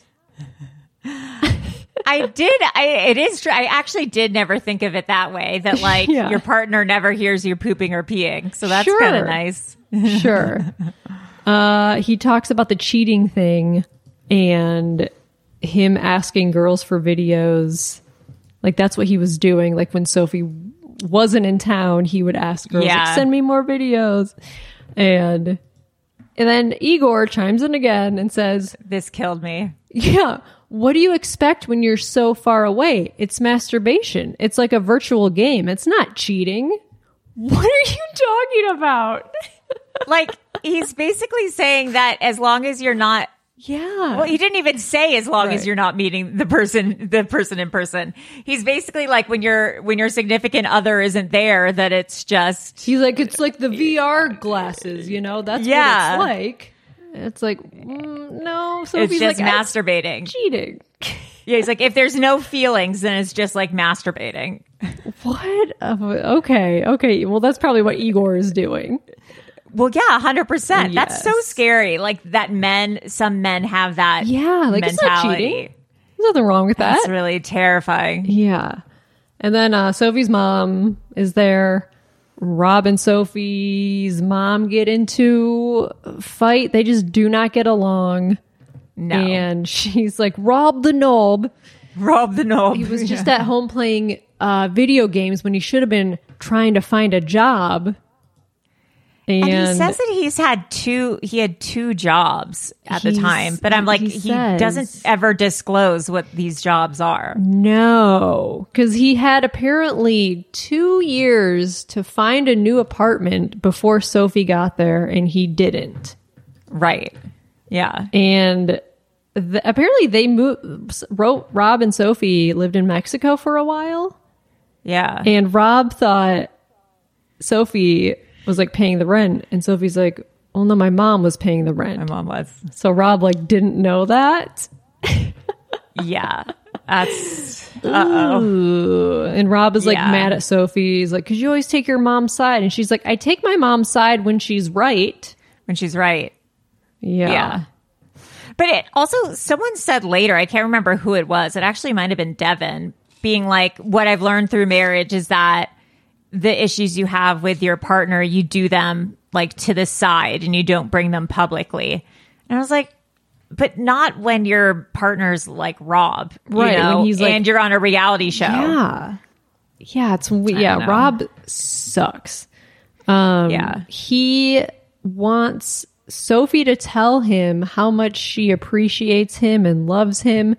I did. I, it is true. I actually did never think of it that way, that like yeah. your partner never hears you pooping or peeing. So that's sure. kind of nice. Sure. Uh, he talks about the cheating thing and him asking girls for videos. Like that's what he was doing. Like when Sophie wasn't in town, he would ask girls, yeah. like, send me more videos. And and then Igor chimes in again and says, this killed me. Yeah. What do you expect when you're so far away? It's masturbation. It's like a virtual game. It's not cheating. What are you talking about? Like, he's basically saying that as long as you're not... Yeah. Well, he didn't even say as long right. as you're not meeting the person, the person in person. He's basically like when your when your significant other isn't there, that it's just. He's like, it's like the V R glasses, you know. That's yeah. what it's like. It's like mm, no. So it's he's just like, masturbating, cheating. Yeah, he's like, if there's no feelings, then it's just like masturbating. What? Okay, okay. Well, that's probably what Igor is doing. Well, yeah, one hundred percent. Yes. That's so scary. Like that men, some men have that yeah, like mentality. It's not cheating. There's nothing wrong with that. That's really terrifying. Yeah. And then uh, Sophie's mom is there. Rob and Sophie's mom get into a fight. They just do not get along. No. And she's like, Rob the knob. Rob the knob. He was just yeah. at home playing uh, video games when he should have been trying to find a job. And, and he says that he's had two, he had two jobs at the time, but I'm like, he, he doesn't ever disclose what these jobs are. No, because he had apparently two years to find a new apartment before Sophie got there, and he didn't. Right. Yeah. And the, apparently they moved, wrote, Rob and Sophie lived in Mexico for a while. Yeah. And Rob thought Sophie was like paying the rent, and Sophie's like, oh no, my mom was paying the rent. My mom was. So Rob like didn't know that. Yeah. That's uh-oh. Ooh. And Rob is like yeah. mad at Sophie. He's like, because you always take your mom's side. And she's like, I take my mom's side when she's right. When she's right. Yeah. Yeah. But it also, someone said later, I can't remember who it was. It actually might have been Devin, being like, what I've learned through marriage is that the issues you have with your partner, you do them like to the side and you don't bring them publicly. And I was like, but not when your partner's like Rob, right? You know, when he's like, and you're on a reality show. Yeah, yeah. It's yeah. Rob sucks. Um, yeah, he wants Sophie to tell him how much she appreciates him and loves him,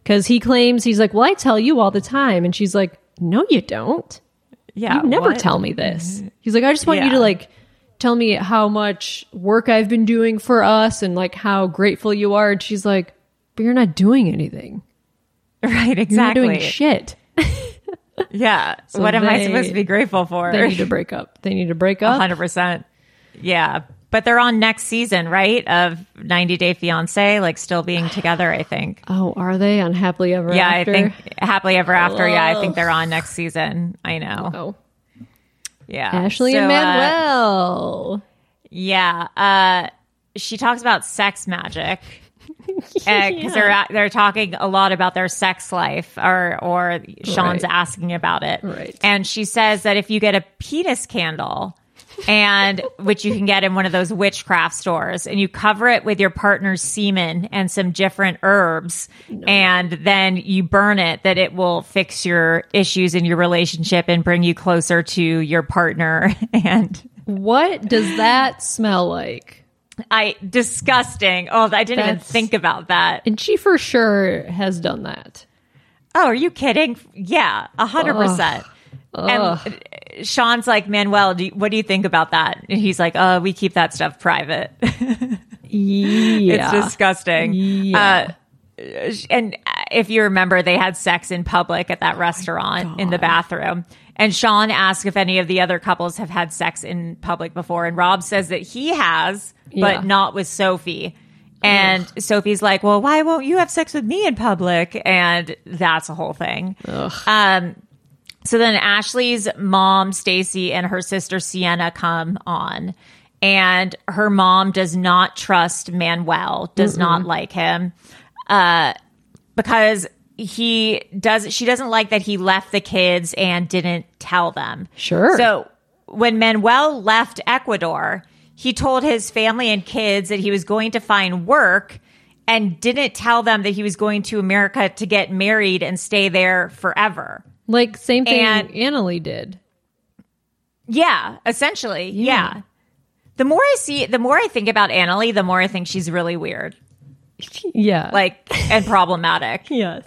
Because he claims, he's like, well, I tell you all the time. And she's like, no, you don't. Yeah. You never what? tell me this. He's like, I just want Yeah. you to like tell me how much work I've been doing for us and like how grateful you are. And she's like, but you're not doing anything. Right, exactly. You're not doing shit. Yeah. So what am I they- supposed to be grateful for? They need to break up. They need to break up. one hundred percent. Yeah. But they're on next season, right? Of ninety Day Fiancé, like still being together, I think. Oh, are they on Happily Ever Yeah, After? I think Happily Ever After. Yeah, I think they're on next season. I know. Oh. Yeah. Ashley So, and uh, Manuel. yeah. Uh, she talks about sex magic. Because they're they're talking a lot about their sex life, or or Sean's Right. asking about it, Right. and she says that if you get a penis candle, and which you can get in one of those witchcraft stores, and you cover it with your partner's semen and some different herbs, and then you burn it, that it will fix your issues in your relationship and bring you closer to your partner. And What does that smell like? I disgusting. Oh, I didn't even That's- think about that. And she for sure has done that. Oh, are you kidding? Yeah, a hundred percent. And Sean's like, Manuel, do you, what do you think about that? And he's like, uh, we keep that stuff private. Yeah. It's disgusting. Yeah. Uh, and if you remember, they had sex in public at that restaurant in the bathroom. And Sean asked if any of the other couples have had sex in public before. And Rob says that he has, but Yeah. not with Sophie. And Sophie's like, well, why won't you have sex with me in public? And that's a whole thing. Um, so then Ashley's mom, Stacy, and her sister Sienna come on. And her mom does not trust Manuel, does not like him. Uh, because he does, she doesn't like that he left the kids and didn't tell them. Sure. So when Manuel left Ecuador, he told his family and kids that he was going to find work and didn't tell them that he was going to America to get married and stay there forever. Like, same thing And- Annalie did. Yeah, essentially. Yeah. The more I see, the more I think about Annalie, the more I think she's really weird, Yeah. like, and problematic. yes.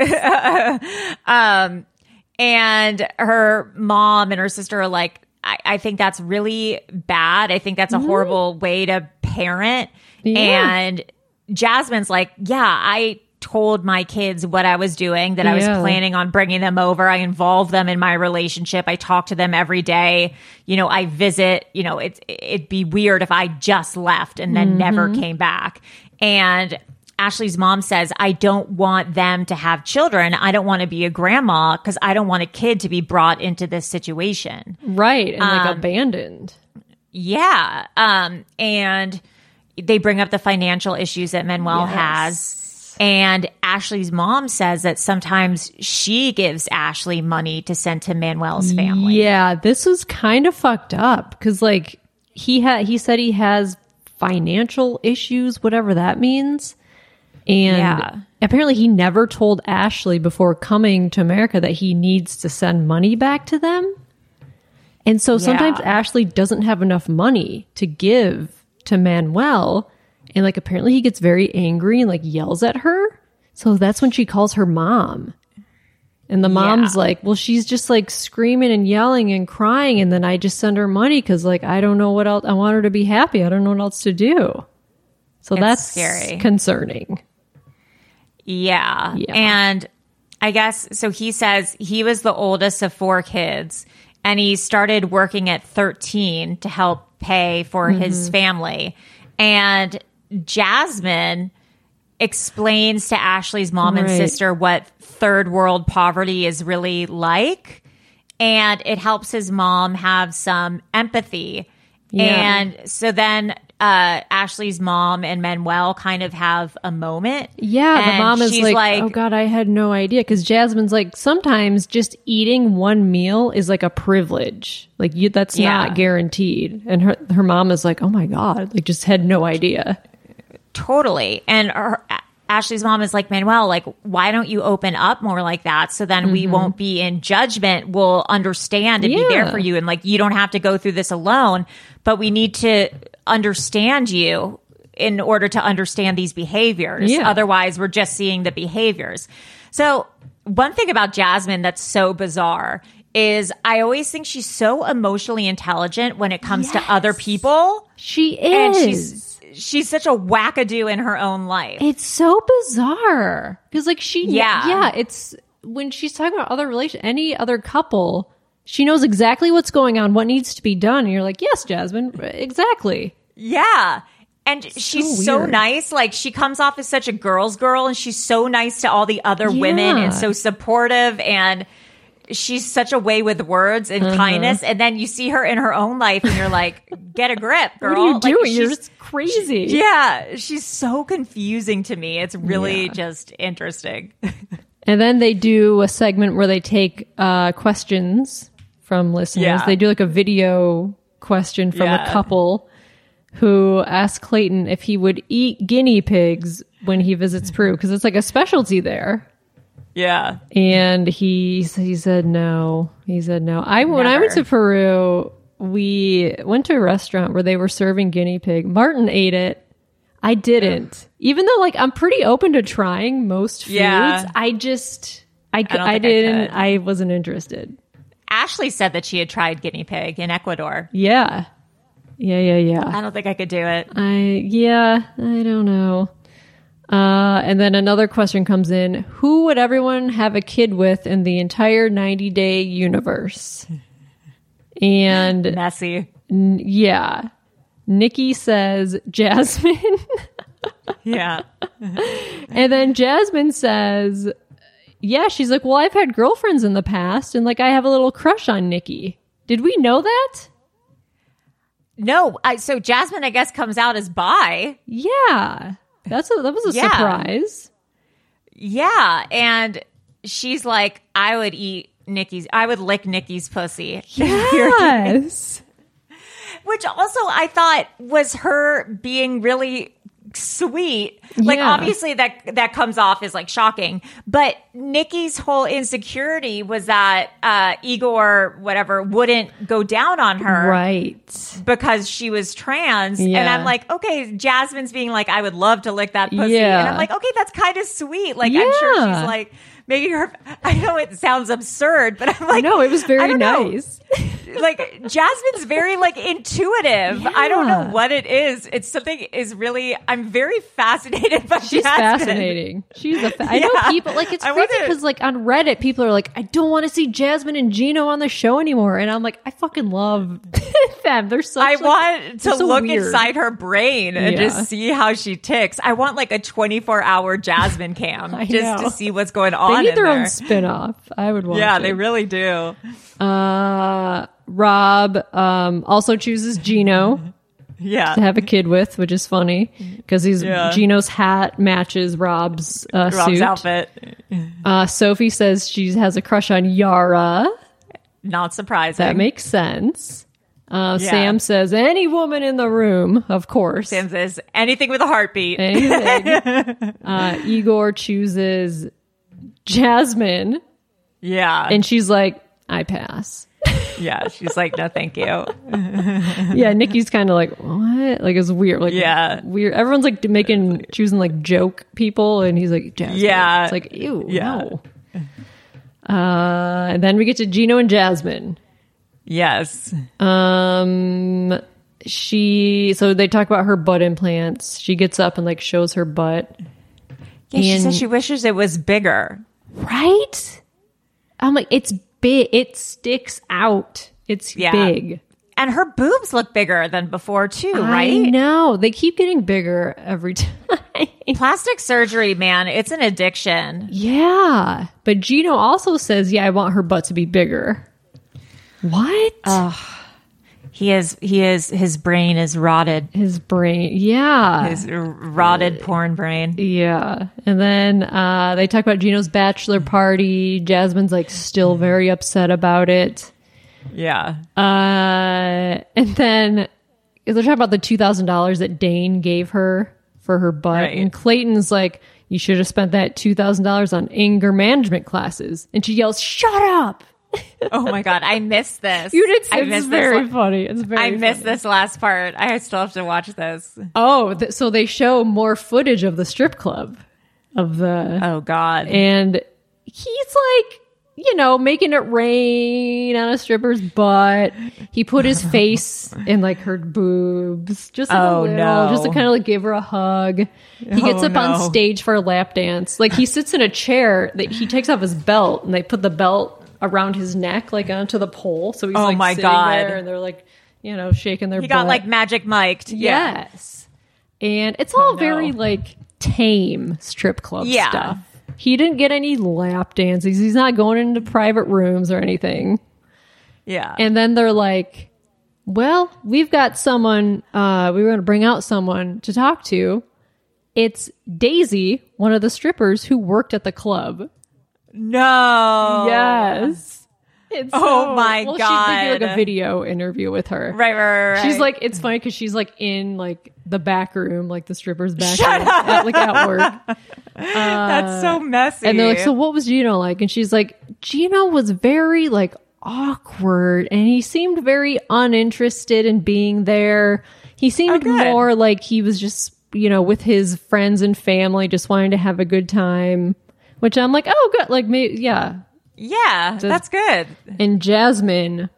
Um, and her mom and her sister are like, I, I think that's really bad. I think that's a horrible way to parent. Yeah. And Jasmine's like, yeah, I told my kids what I was doing, that I was Yeah. planning on bringing them over. I involve them in my relationship. I talk to them every day. You know, I visit, you know, it's, it'd be weird if I just left and then never came back. And Ashley's mom says, I don't want them to have children. I don't want to be a grandma because I don't want a kid to be brought into this situation. Right. And like Um, abandoned. Yeah. Um, and they bring up the financial issues that Manuel Yes. has. And Ashley's mom says that sometimes she gives Ashley money to send to Manuel's family. Yeah. This was kind of fucked up because, like, he had, he said he has financial issues, whatever that means. And Yeah. apparently he never told Ashley before coming to America that he needs to send money back to them. And so sometimes Yeah. Ashley doesn't have enough money to give to Manuel. And like apparently he gets very angry and like yells at her. So that's when she calls her mom. And the mom's Yeah. like, well, she's just like screaming and yelling and crying. And then I just send her money because like I don't know what else. I want her to be happy. I don't know what else to do. So It's that's scary. concerning. Yeah. Yeah. And I guess, so he says he was the oldest of four kids and he started working at thirteen to help pay for Mm-hmm. his family. And Jasmine explains to Ashley's mom and Right. sister what third world poverty is really like. And it helps his mom have some empathy. Yeah. And so then uh, Ashley's mom and Manuel kind of have a moment. Yeah, the And mom is she's like, oh God, I had no idea. Because Jasmine's like, sometimes just eating one meal is like a privilege. Like you, that's Yeah. not guaranteed. And her her mom is like, oh my God, like just had no idea. Totally. And her, Ashley's mom is like, Manuel, like, why don't you open up more like that? So then we won't be in judgment. We'll understand and be there Yeah. for you. And like, you don't have to go through this alone, but we need to understand you in order to understand these behaviors. Yeah. Otherwise, we're just seeing the behaviors. So one thing about Jasmine that's so bizarre is I always think she's so emotionally intelligent when it comes Yes. to other people. She is. And she's she's such a wackadoo in her own life. It's so bizarre because, like, she, Yeah. yeah, it's when she's talking about other relation, any other couple, she knows exactly what's going on, what needs to be done. And you're like, yes, Jasmine, exactly. Yeah. And she's so weird. nice. Like, she comes off as such a girl's girl, and she's so nice to all the other women Yeah. and so supportive. And she's such a way with words and Uh-huh. kindness. And then you see her in her own life, and you're like, get a grip, girl. What are you Like, doing? You're she's- just crazy. Yeah. She's so confusing to me. It's really Yeah. just interesting. And then they do a segment where they take uh, questions from listeners. Yeah. They do like a video question from Yeah. a couple who asked Clayton if he would eat guinea pigs when he visits Peru, because it's like a specialty there. Yeah. And he he said no. He said no. I when I went to Never. Peru, we went to a restaurant where they were serving guinea pig. Martin ate it. I didn't. Even though, like, I'm pretty open to trying most foods. Yeah. I just I, c- I don't I think I didn't. could. I, wasn't interested. Ashley said that she had tried guinea pig in Ecuador. Yeah. Yeah, yeah, yeah. I don't think I could do it. I yeah, I don't know. Uh, and then another question comes in: who would everyone have a kid with in the entire ninety day universe? And Messy. n- yeah, Nikki says Jasmine, Yeah. and then Jasmine says, "Yeah." She's like, "Well, I've had girlfriends in the past, and like I have a little crush on Nikki." Did we know that? No, I, so Jasmine, I guess, comes out as bi. Yeah, that's a, that was a Yeah. surprise. Yeah, and she's like, I would eat Nikki's, I would lick Nikki's pussy. Yes. Which also I thought was her being really sweet. Like, Yeah. obviously that that comes off as like shocking, but Nikki's whole insecurity was that uh, Igor, whatever, wouldn't go down on her. Right. Because she was trans. Yeah. And I'm like, okay, Jasmine's being like, I would love to lick that pussy. Yeah. And I'm like, okay, that's kind of sweet. Like, I'm sure Yeah. she's like, making her, I know it sounds absurd, but I'm like, No, it was I very don't know. nice. Like, Jasmine's very like intuitive. I don't know Yeah. what it is. It's something is really, I'm very fascinated by She's Jasmine. fascinating. She's a. Fa- I know Yeah. people like it's I crazy wonder- because like on Reddit, people are like, I don't want to see Jasmine and Gino on the show anymore, and I'm like, I fucking love them. They're such. I like- want to they're so look weird. inside her brain and Yeah. just see how she ticks. I want like a twenty-four hour Jasmine cam I just know. to see what's going on. They need in their there. own spin-off. I would watch. Yeah, it. they really do. Uh, Rob um, also chooses Gino to Yeah. have a kid with, which is funny because he's Yeah. Gino's hat matches Rob's uh, Rob's suit. outfit. Uh, Sophie says she has a crush on Yara. Not surprising. That makes sense. Uh, Yeah. Sam says any woman in the room, of course. Sam says anything with a heartbeat. Anything. uh, Igor chooses Jasmine, Yeah. and she's like, I pass. yeah. She's like, no, thank you. Yeah, Nikki's kind of like, what? Like, it's weird. Like, Yeah. weird. Everyone's like making, choosing like joke people, and he's like, Jasmine. Yeah. It's like, ew, Yeah. no. Uh, and then we get to Gino and Jasmine. Yes. Um, she, so they talk about her butt implants. She gets up and like shows her butt. Yeah, she And- says she wishes it was bigger. Right? I'm like, it's big. It sticks out. It's Yeah. big. And her boobs look bigger than before too, I right? know. They keep getting bigger every time. Plastic surgery, man, it's an addiction. Yeah. But Gino also says, yeah, I want her butt to be bigger. What? He is, he is, his brain is rotted. His brain. Yeah. His r- rotted porn brain. Yeah. And then uh, they talk about Gino's bachelor party. Jasmine's like still very upset about it. Yeah. Uh, and then they're talking about the two thousand dollars that Dane gave her for her butt. Right. And Clayton's like, you should have spent that two thousand dollars on anger management classes. And she yells, shut up. Oh my God, I missed this. You did. I It's missed very this. funny. It's very. I missed funny. this last part. I still have to watch this. Oh, th- so they show more footage of the strip club, of the. Oh God. And he's like, you know, making it rain on a stripper's butt. He put his face in like her boobs, just like Oh, a little, no. just to kind of like give her a hug. He gets Oh, up on no. stage for a lap dance. Like he sits in a chair. That he takes off his belt, and they put the belt around his neck, like onto the pole. So he's Oh, like my sitting God. there, and they're like, you know, shaking their. He got butt. like magic mic'd. Yeah. Yes. And it's all no. very like tame strip club Yeah. stuff. He didn't get any lap dances. He's not going into private rooms or anything. Yeah. And then they're like, well, we've got someone, uh, we were going to bring out someone to talk to. It's Daisy, one of the strippers who worked at the club. No. Yes. It's Oh my well, She, they do like God. a video interview with her. Right, right, right. She's like, it's funny because she's like in like the back room, like the stripper's back room, at, like at work. That's so messy. And they're like, so what was Gino like? And she's like, Gino was very like awkward, and he seemed very uninterested in being there. He seemed Oh, good. more like he was just, you know, with his friends and family, just wanting to have a good time. Which I'm like, oh, good. Like, maybe, yeah. Yeah, that's good. And Jasmine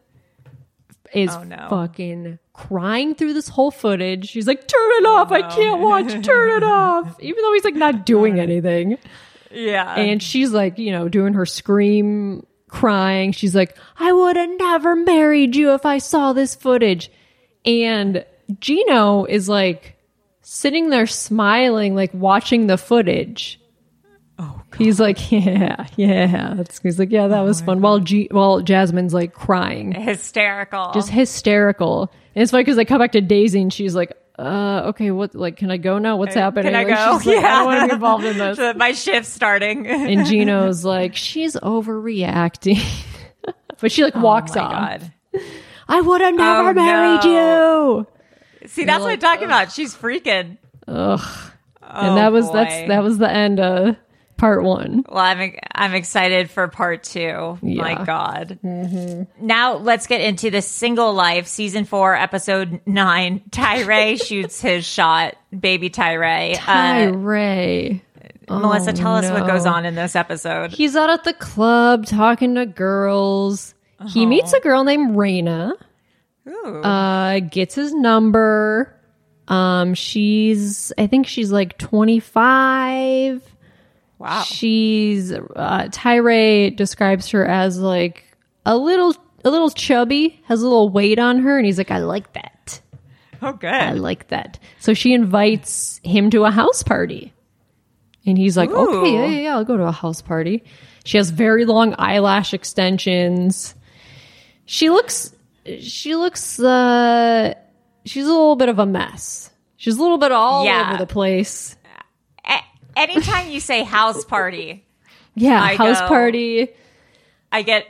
is Oh, no. fucking crying through this whole footage. She's like, turn it off. I can't watch. Turn it off. Even though he's like not doing anything. Yeah. And she's like, you know, doing her scream, crying. She's like, I would have never married you if I saw this footage. And Gino is like sitting there smiling, like watching the footage. Oh, God. He's like, yeah, yeah. That's, he's like, yeah, that was fun. While G, while Jasmine's like crying, hysterical. just hysterical. And it's funny because they come back to Daisy and she's like, uh, okay, what? Like, can I go now? What's happening? Can I Like, go? she's like, Yeah. I don't want to be involved in this. So my shift's starting. And Gino's like, she's overreacting, but she like walks oh my off. God. I would have never Oh, married no. you. See, that's what I'm talking about. She's freaking. Ugh. Oh, and that was boy. that's that was the end of part one. Well, I'm I'm excited for part two. Yeah. My God. Now let's get into the Single Life season four, episode nine. Tyree shoots his shot. Baby Tyree. Uh, Tyree. Melissa, tell us what no. goes on in this episode. He's out at the club talking to girls. He meets a girl named Raina. Ooh. Uh, gets his number. Um, she's I think she's like twenty-five. Wow. She's uh, Tyree describes her as like a little a little chubby, has a little weight on her, and he's like, I like that. Oh, good. I like that. So she invites him to a house party. And he's like, Ooh. okay, yeah, yeah, yeah, I'll go to a house party. She has very long eyelash extensions. She looks, she looks, uh, she's a little bit of a mess. She's a little bit all Yeah. over the place. A- anytime you say house party, Yeah, I house go- party. I get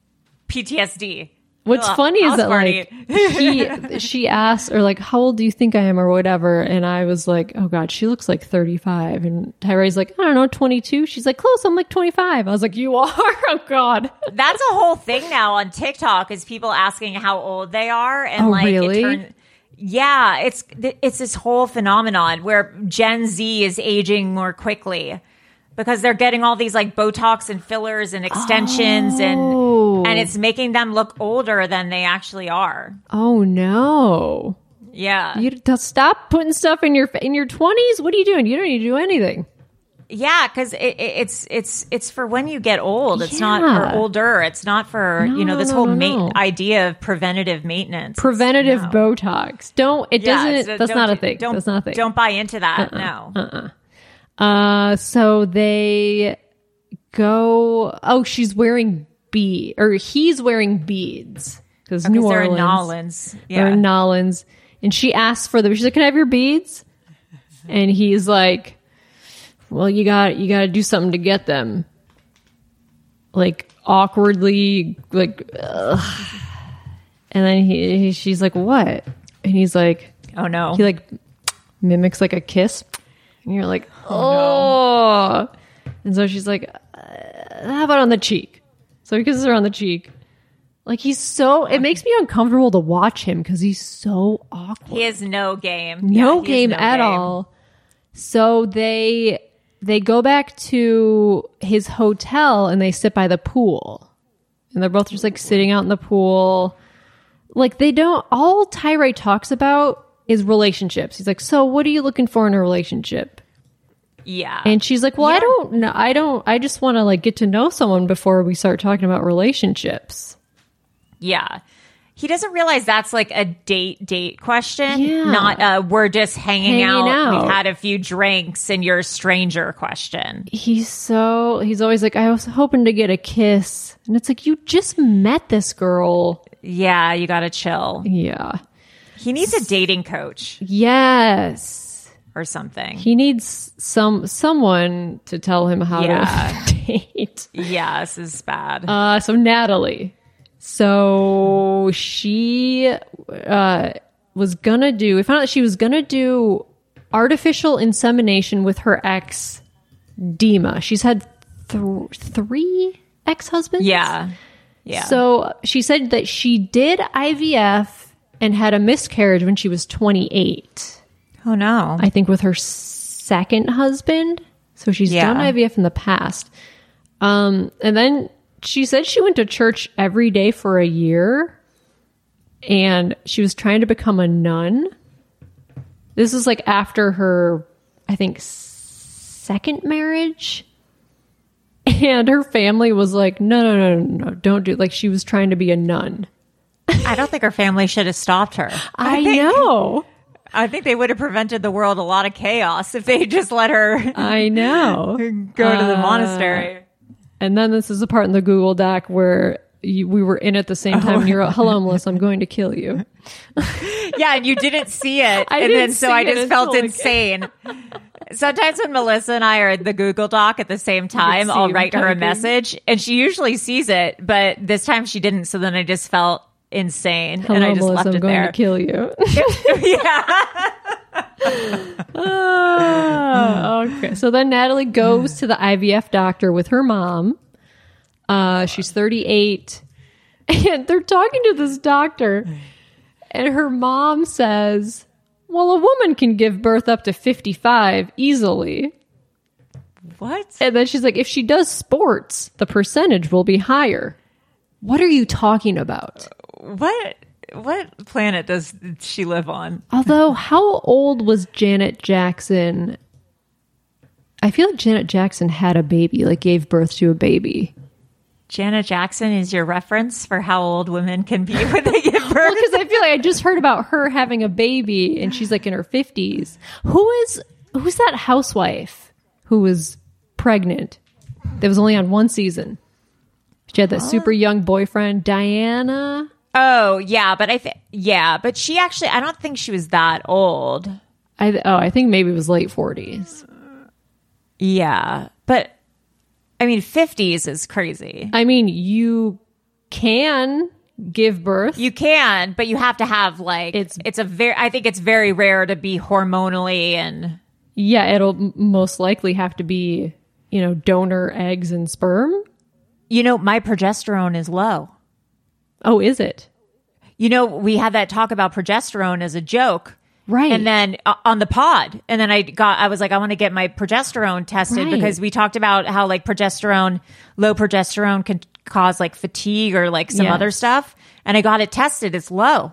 P T S D. What's Ugh, funny is house that party. like he she asked or like how old do you think I am or whatever, and I was like, oh god, she looks like thirty-five, and Tyree's like, I don't know, twenty-two. She's like, close, I'm like twenty-five. I was like, you are? Oh god. That's a whole thing now on TikTok is people asking how old they are, and Oh, like really? it turns. Yeah, it's it's this whole phenomenon where Gen Z is aging more quickly because they're getting all these like Botox and fillers and extensions, Oh. and and it's making them look older than they actually are. Oh no. Yeah, You to stop putting stuff in your in your twenties. What are you doing? You don't need to do anything. yeah, because it, it, it's it's it's for when you get old. It's not Yeah. for older. It's not for No, you know no, this no, whole no, ma- no. idea of preventative maintenance. Preventative No. Botox. Don't it Yeah, doesn't so that's don't not a do- thing. Don't, That's not a thing. Don't buy into that. No. Uh, so they go. Oh, she's wearing bead, or he's wearing beads because New Because they're Orleans. in Nolans. They're Yeah. in Nolans, and she asks for them. She's like, "Can I have your beads?" And he's like, "Well, you got you got to do something to get them." Like awkwardly, like, ugh. And then he, he she's like, "What?" And he's like, Oh no. he like mimics like a kiss, and you're like, oh, and so she's like, uh, how about on the cheek? So he kisses her on the cheek. Like, he's so, it makes me uncomfortable to watch him because he's so awkward. He has no game. No yeah, game no at game. all. So they they go back to his hotel and they sit by the pool. And they're both just like sitting out in the pool. Like, they don't, all Tyree talks about is relationships. He's like, so what are you looking for in a relationship? Yeah. And she's like, well, yeah. I don't know. I don't, I just want to like get to know someone before we start talking about relationships. Yeah. He doesn't realize that's like a date date question. Yeah. Not a we're just hanging, Hanging out, out. we've had a few drinks and you're a stranger question. He's so, he's always like, I was hoping to get a kiss. And it's like, you just met this girl. Yeah, you gotta chill. Yeah. He needs a dating coach Yes. or something. He needs some someone to tell him how Yeah. to date. Yeah, this is bad. Uh, so Natalie. So she uh, was gonna do, we found out she was gonna do artificial insemination with her ex, Dima. She's had th- three ex-husbands? yeah. Yeah. So she said that she did I V F and had a miscarriage when she was twenty-eight. Oh no. I think with her second husband. So she's Yeah. done I V F in the past. Um, and then she said she went to church every day for a year and she was trying to become a nun. This is like after her, I think, second marriage. And her family was like, no, no, no, no, no, don't do it. Like, she was trying to be a nun. I don't think her family should have stopped her. I, think, know. I think they would have prevented the world a lot of chaos if they just let her I know. go to the Uh, monastery. And then this is the part in the Google Doc where you, we were in at the same time. And you're, hello, Melissa, I'm going to kill you. Yeah, and you didn't see it. I and didn't then so see I it just felt until, like- insane. Sometimes when Melissa and I are in the Google Doc at the same time, see I'll him write her a typing. message and she usually sees it, but this time she didn't. So then I just felt insane Hello, and I just Melissa, left I'm it going there. to kill you. Yeah. Ah, okay. So then Natalie goes to the I V F doctor with her mom. Uh, she's thirty-eight. And they're talking to this doctor. And her mom says, well, a woman can give birth up to fifty-five easily. What? And then she's like, if she does sports, the percentage will be higher. What are you talking about? What? What planet does she live on? Although, how old was Janet Jackson? I feel like Janet Jackson had a baby, like gave birth to a baby. Janet Jackson is your reference for how old women can be when they give birth? Well, because I feel like I just heard about her having a baby and she's like in her fifties. Who is, who's that housewife who was pregnant that was only on one season? She had that super young boyfriend, Diana. Oh, yeah, but I think, yeah, but she actually, I don't think she was that old. I oh, I think maybe it was late forties. Yeah, but I mean, fifties is crazy. I mean, you can give birth. You can, but you have to have like, It's- it's, it's a very, I think it's very rare to be hormonally and, Yeah, it'll m- most likely have to be, you know, donor eggs and sperm. you know, my progesterone is low. Oh, is it? You know, we had that talk about progesterone as a joke. Right. And then uh, on the pod, and then I got, I was like, I want to get my progesterone tested Right. because we talked about how like progesterone, low progesterone can cause like fatigue or like some Yes. other stuff. And I got it tested. It's low.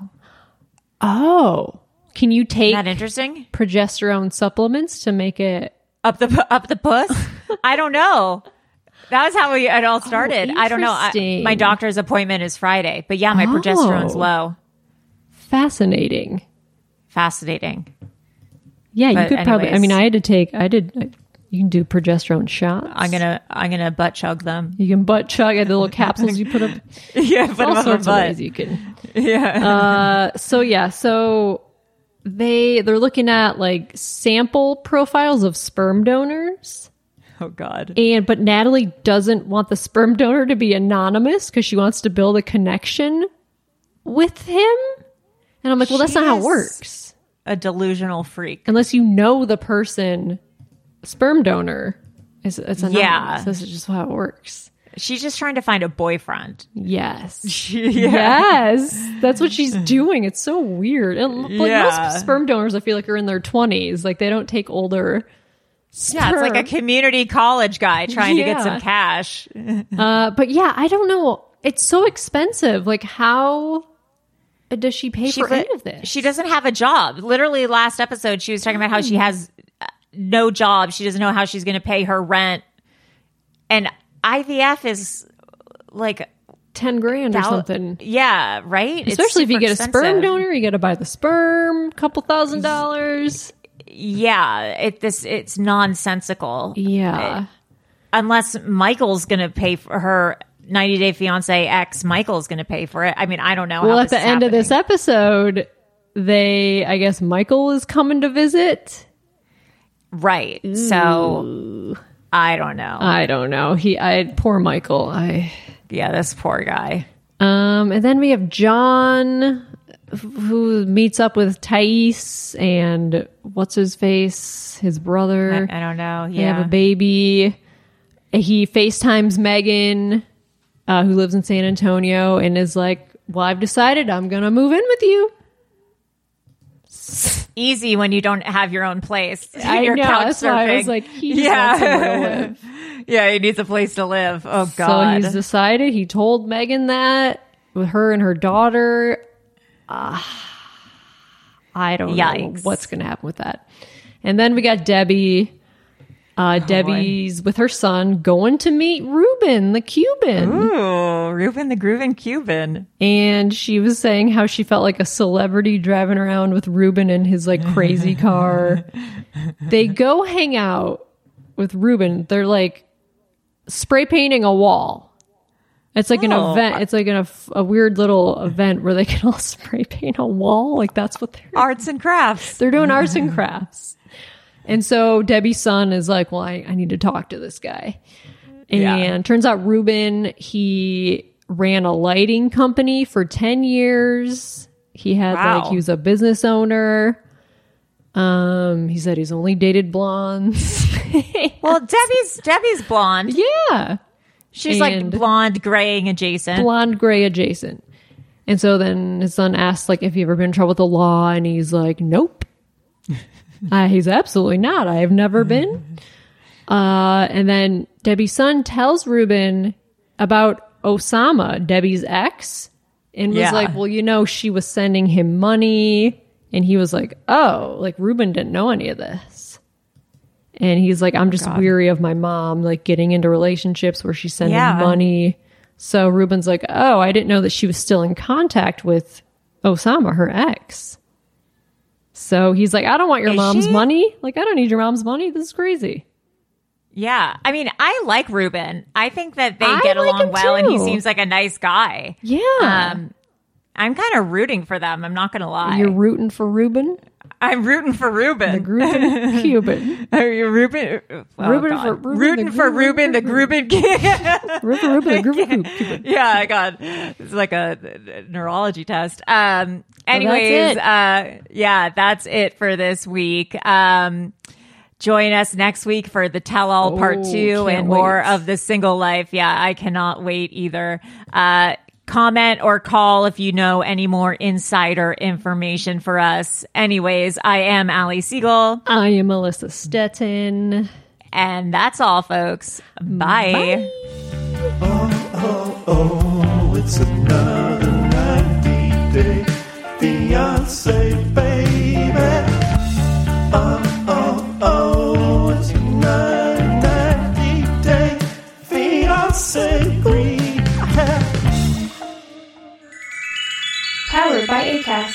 Oh. Can you take Isn't that interesting? progesterone supplements to make it? Up the, up the puss? I don't know. That was how we, it all started. I don't know. I, interesting. my doctor's appointment is Friday, but yeah, my Oh. progesterone's low. Fascinating. Fascinating. Yeah, you But could probably. I anyways. mean, I had to take. I did. I, you can do progesterone shots. I'm gonna, I'm gonna butt chug them. You can butt chug the little capsules you put up. Yeah, put all them up sorts my of butt. ways you can. Yeah. Uh, so yeah, so they they're looking at like sample profiles of sperm donors. Oh God. And but Natalie doesn't want the sperm donor to be anonymous because she wants to build a connection with him. And I'm like, well, that's not how it She's works. A delusional freak. Unless you know the person, sperm donor, it's, it's anonymous. Yeah. This is just how it works. She's just trying to find a boyfriend. Yes. Yeah. Yes. That's what she's doing. It's so weird. And like Yeah. most sperm donors, I feel like are in their twenties. Like they don't take older sperm. Yeah, it's like a community college guy trying to get Yeah. some cash. Uh, but yeah, I don't know. It's so expensive. Like how does she pay She for li- any of this? She doesn't have a job. Literally, last episode, she was talking about how she has uh, no job. She doesn't know how she's going to pay her rent. And I V F is like ten grand or thou- something. Yeah, right? It's Especially if you super get a expensive. sperm donor, you got to buy the sperm, couple thousand dollars. Yeah, it this it's nonsensical. Yeah. It- unless Michael's going to pay for her ninety Day Fiance ex. Michael's going to pay for it. I mean, I don't know. Well, how at this the is end of this happening. episode, they, I guess Michael is coming to visit. Right. So I don't know. I don't know. He, I, poor Michael. I, yeah, this poor guy. um, and then we have John who meets up with Thais and what's his face, his brother. I, I don't know. They have Yeah. a baby. He FaceTimes Megan, uh, who lives in San Antonio, and is like, well, I've decided I'm going to move in with you. Easy when you don't have your own place. I You're know. couch That's why I was surfing. like, he just wants somewhere to live. Yeah, he needs a place to live. Oh, So God. he's decided. He told Megan that with her and her daughter. Uh, I don't know Yikes. what's going to happen with that. And then we got Debbie. Uh, Debbie's with her son going to meet Ruben, the Cuban. Ooh, Ruben the Groovin' Cuban. And she was saying how she felt like a celebrity driving around with Ruben in his like crazy car. They go hang out with Ruben. They're like spray painting a wall. It's like an Oh. event. It's like an, a, a weird little event where they can all spray paint a wall. Like that's what they're Arts and crafts. they're doing arts and crafts. And so Debbie's son is like, well, I, I need to talk to this guy. And Yeah. turns out Ruben, he ran a lighting company for ten years. He had Wow. like, he was a business owner. Um, he said he's only dated blondes. Well, Debbie's Debbie's blonde. Yeah. She's And- like blonde, graying adjacent. Blonde, gray adjacent. And so then his son asks, like, if you ever been in trouble with the law? And he's like, nope. uh, he's absolutely not. I have never been. Uh, and then Debbie's son tells Ruben about Osama, Debbie's ex, and was Yeah. like, well, you know, she was sending him money. And he was like, oh, like Ruben didn't know any of this. And he's like, I'm just God. weary of my mom, like getting into relationships where she's sending Yeah. money. So Ruben's like, oh, I didn't know that she was still in contact with Osama, her ex. So he's like, I don't want your Is mom's she? money. Like, I don't need your mom's money. This is crazy. Yeah. I mean, I like Ruben. I think that they I get like along him well, and he too. seems like a nice guy. Yeah. Um, I'm kind of rooting for them. I'm not going to lie. You're rooting for Ruben, I'm rooting for Ruben. the Ruben Cuban. Are you Ruben? Oh, Ruben God. for- Ruben rooting the for Gru- Ruben, the Gruben King. Ruben, Ruben, the Ruben Cuban. Yeah, God, it's like a, a neurology test. Um, that's anyways, it. uh, yeah, that's it for this week. Um, join us next week for the Tell All Part Oh, Two can't and more wait. of the Single Life. Yeah, I cannot wait either. Uh, comment or call if you know any more insider information for us. Anyways, I am Allie Siegel, I am Melissa Stettin. and that's all, folks. Bye. Oh, oh, it's another ninety day fiance, baby. Oh, oh, oh, it's another ninety day fiance rehab. Powered by Acast.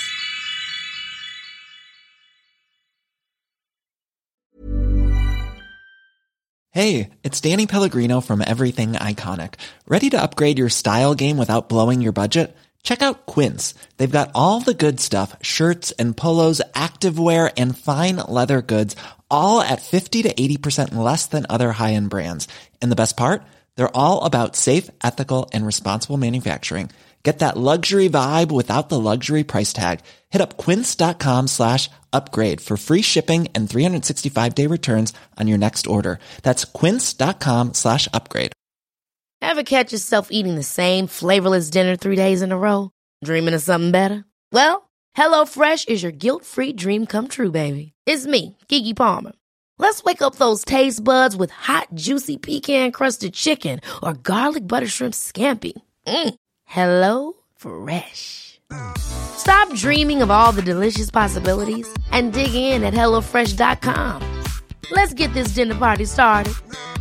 Hey, it's Danny Pellegrino from Everything Iconic. Ready to upgrade your style game without blowing your budget? Check out Quince. They've got all the good stuff, shirts and polos, activewear, and fine leather goods, all at fifty to eighty percent less than other high-end brands. And the best part? They're all about safe, ethical, and responsible manufacturing. Get that luxury vibe without the luxury price tag. Hit up quince.com slash upgrade for free shipping and three sixty-five day returns on your next order. That's quince.com slash upgrade. Ever catch yourself eating the same flavorless dinner three days in a row? Dreaming of something better? Well, HelloFresh is your guilt-free dream come true, baby. It's me, Keke Palmer. Let's wake up those taste buds with hot, juicy pecan-crusted chicken or garlic butter shrimp scampi. Mm. Hello Fresh. Stop dreaming of all the delicious possibilities and dig in at hello fresh dot com. Let's get this dinner party started.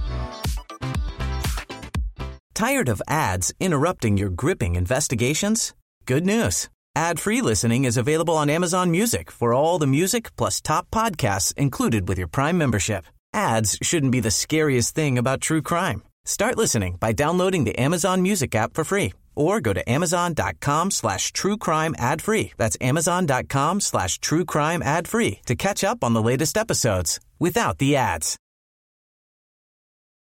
Tired of ads interrupting your gripping investigations? Good news. Ad-free listening is available on Amazon Music for all the music plus top podcasts included with your Prime membership. Ads shouldn't be the scariest thing about true crime. Start listening by downloading the Amazon Music app for free or go to amazon.com slash true crime ad free. That's amazon.com slash true crime ad free to catch up on the latest episodes without the ads.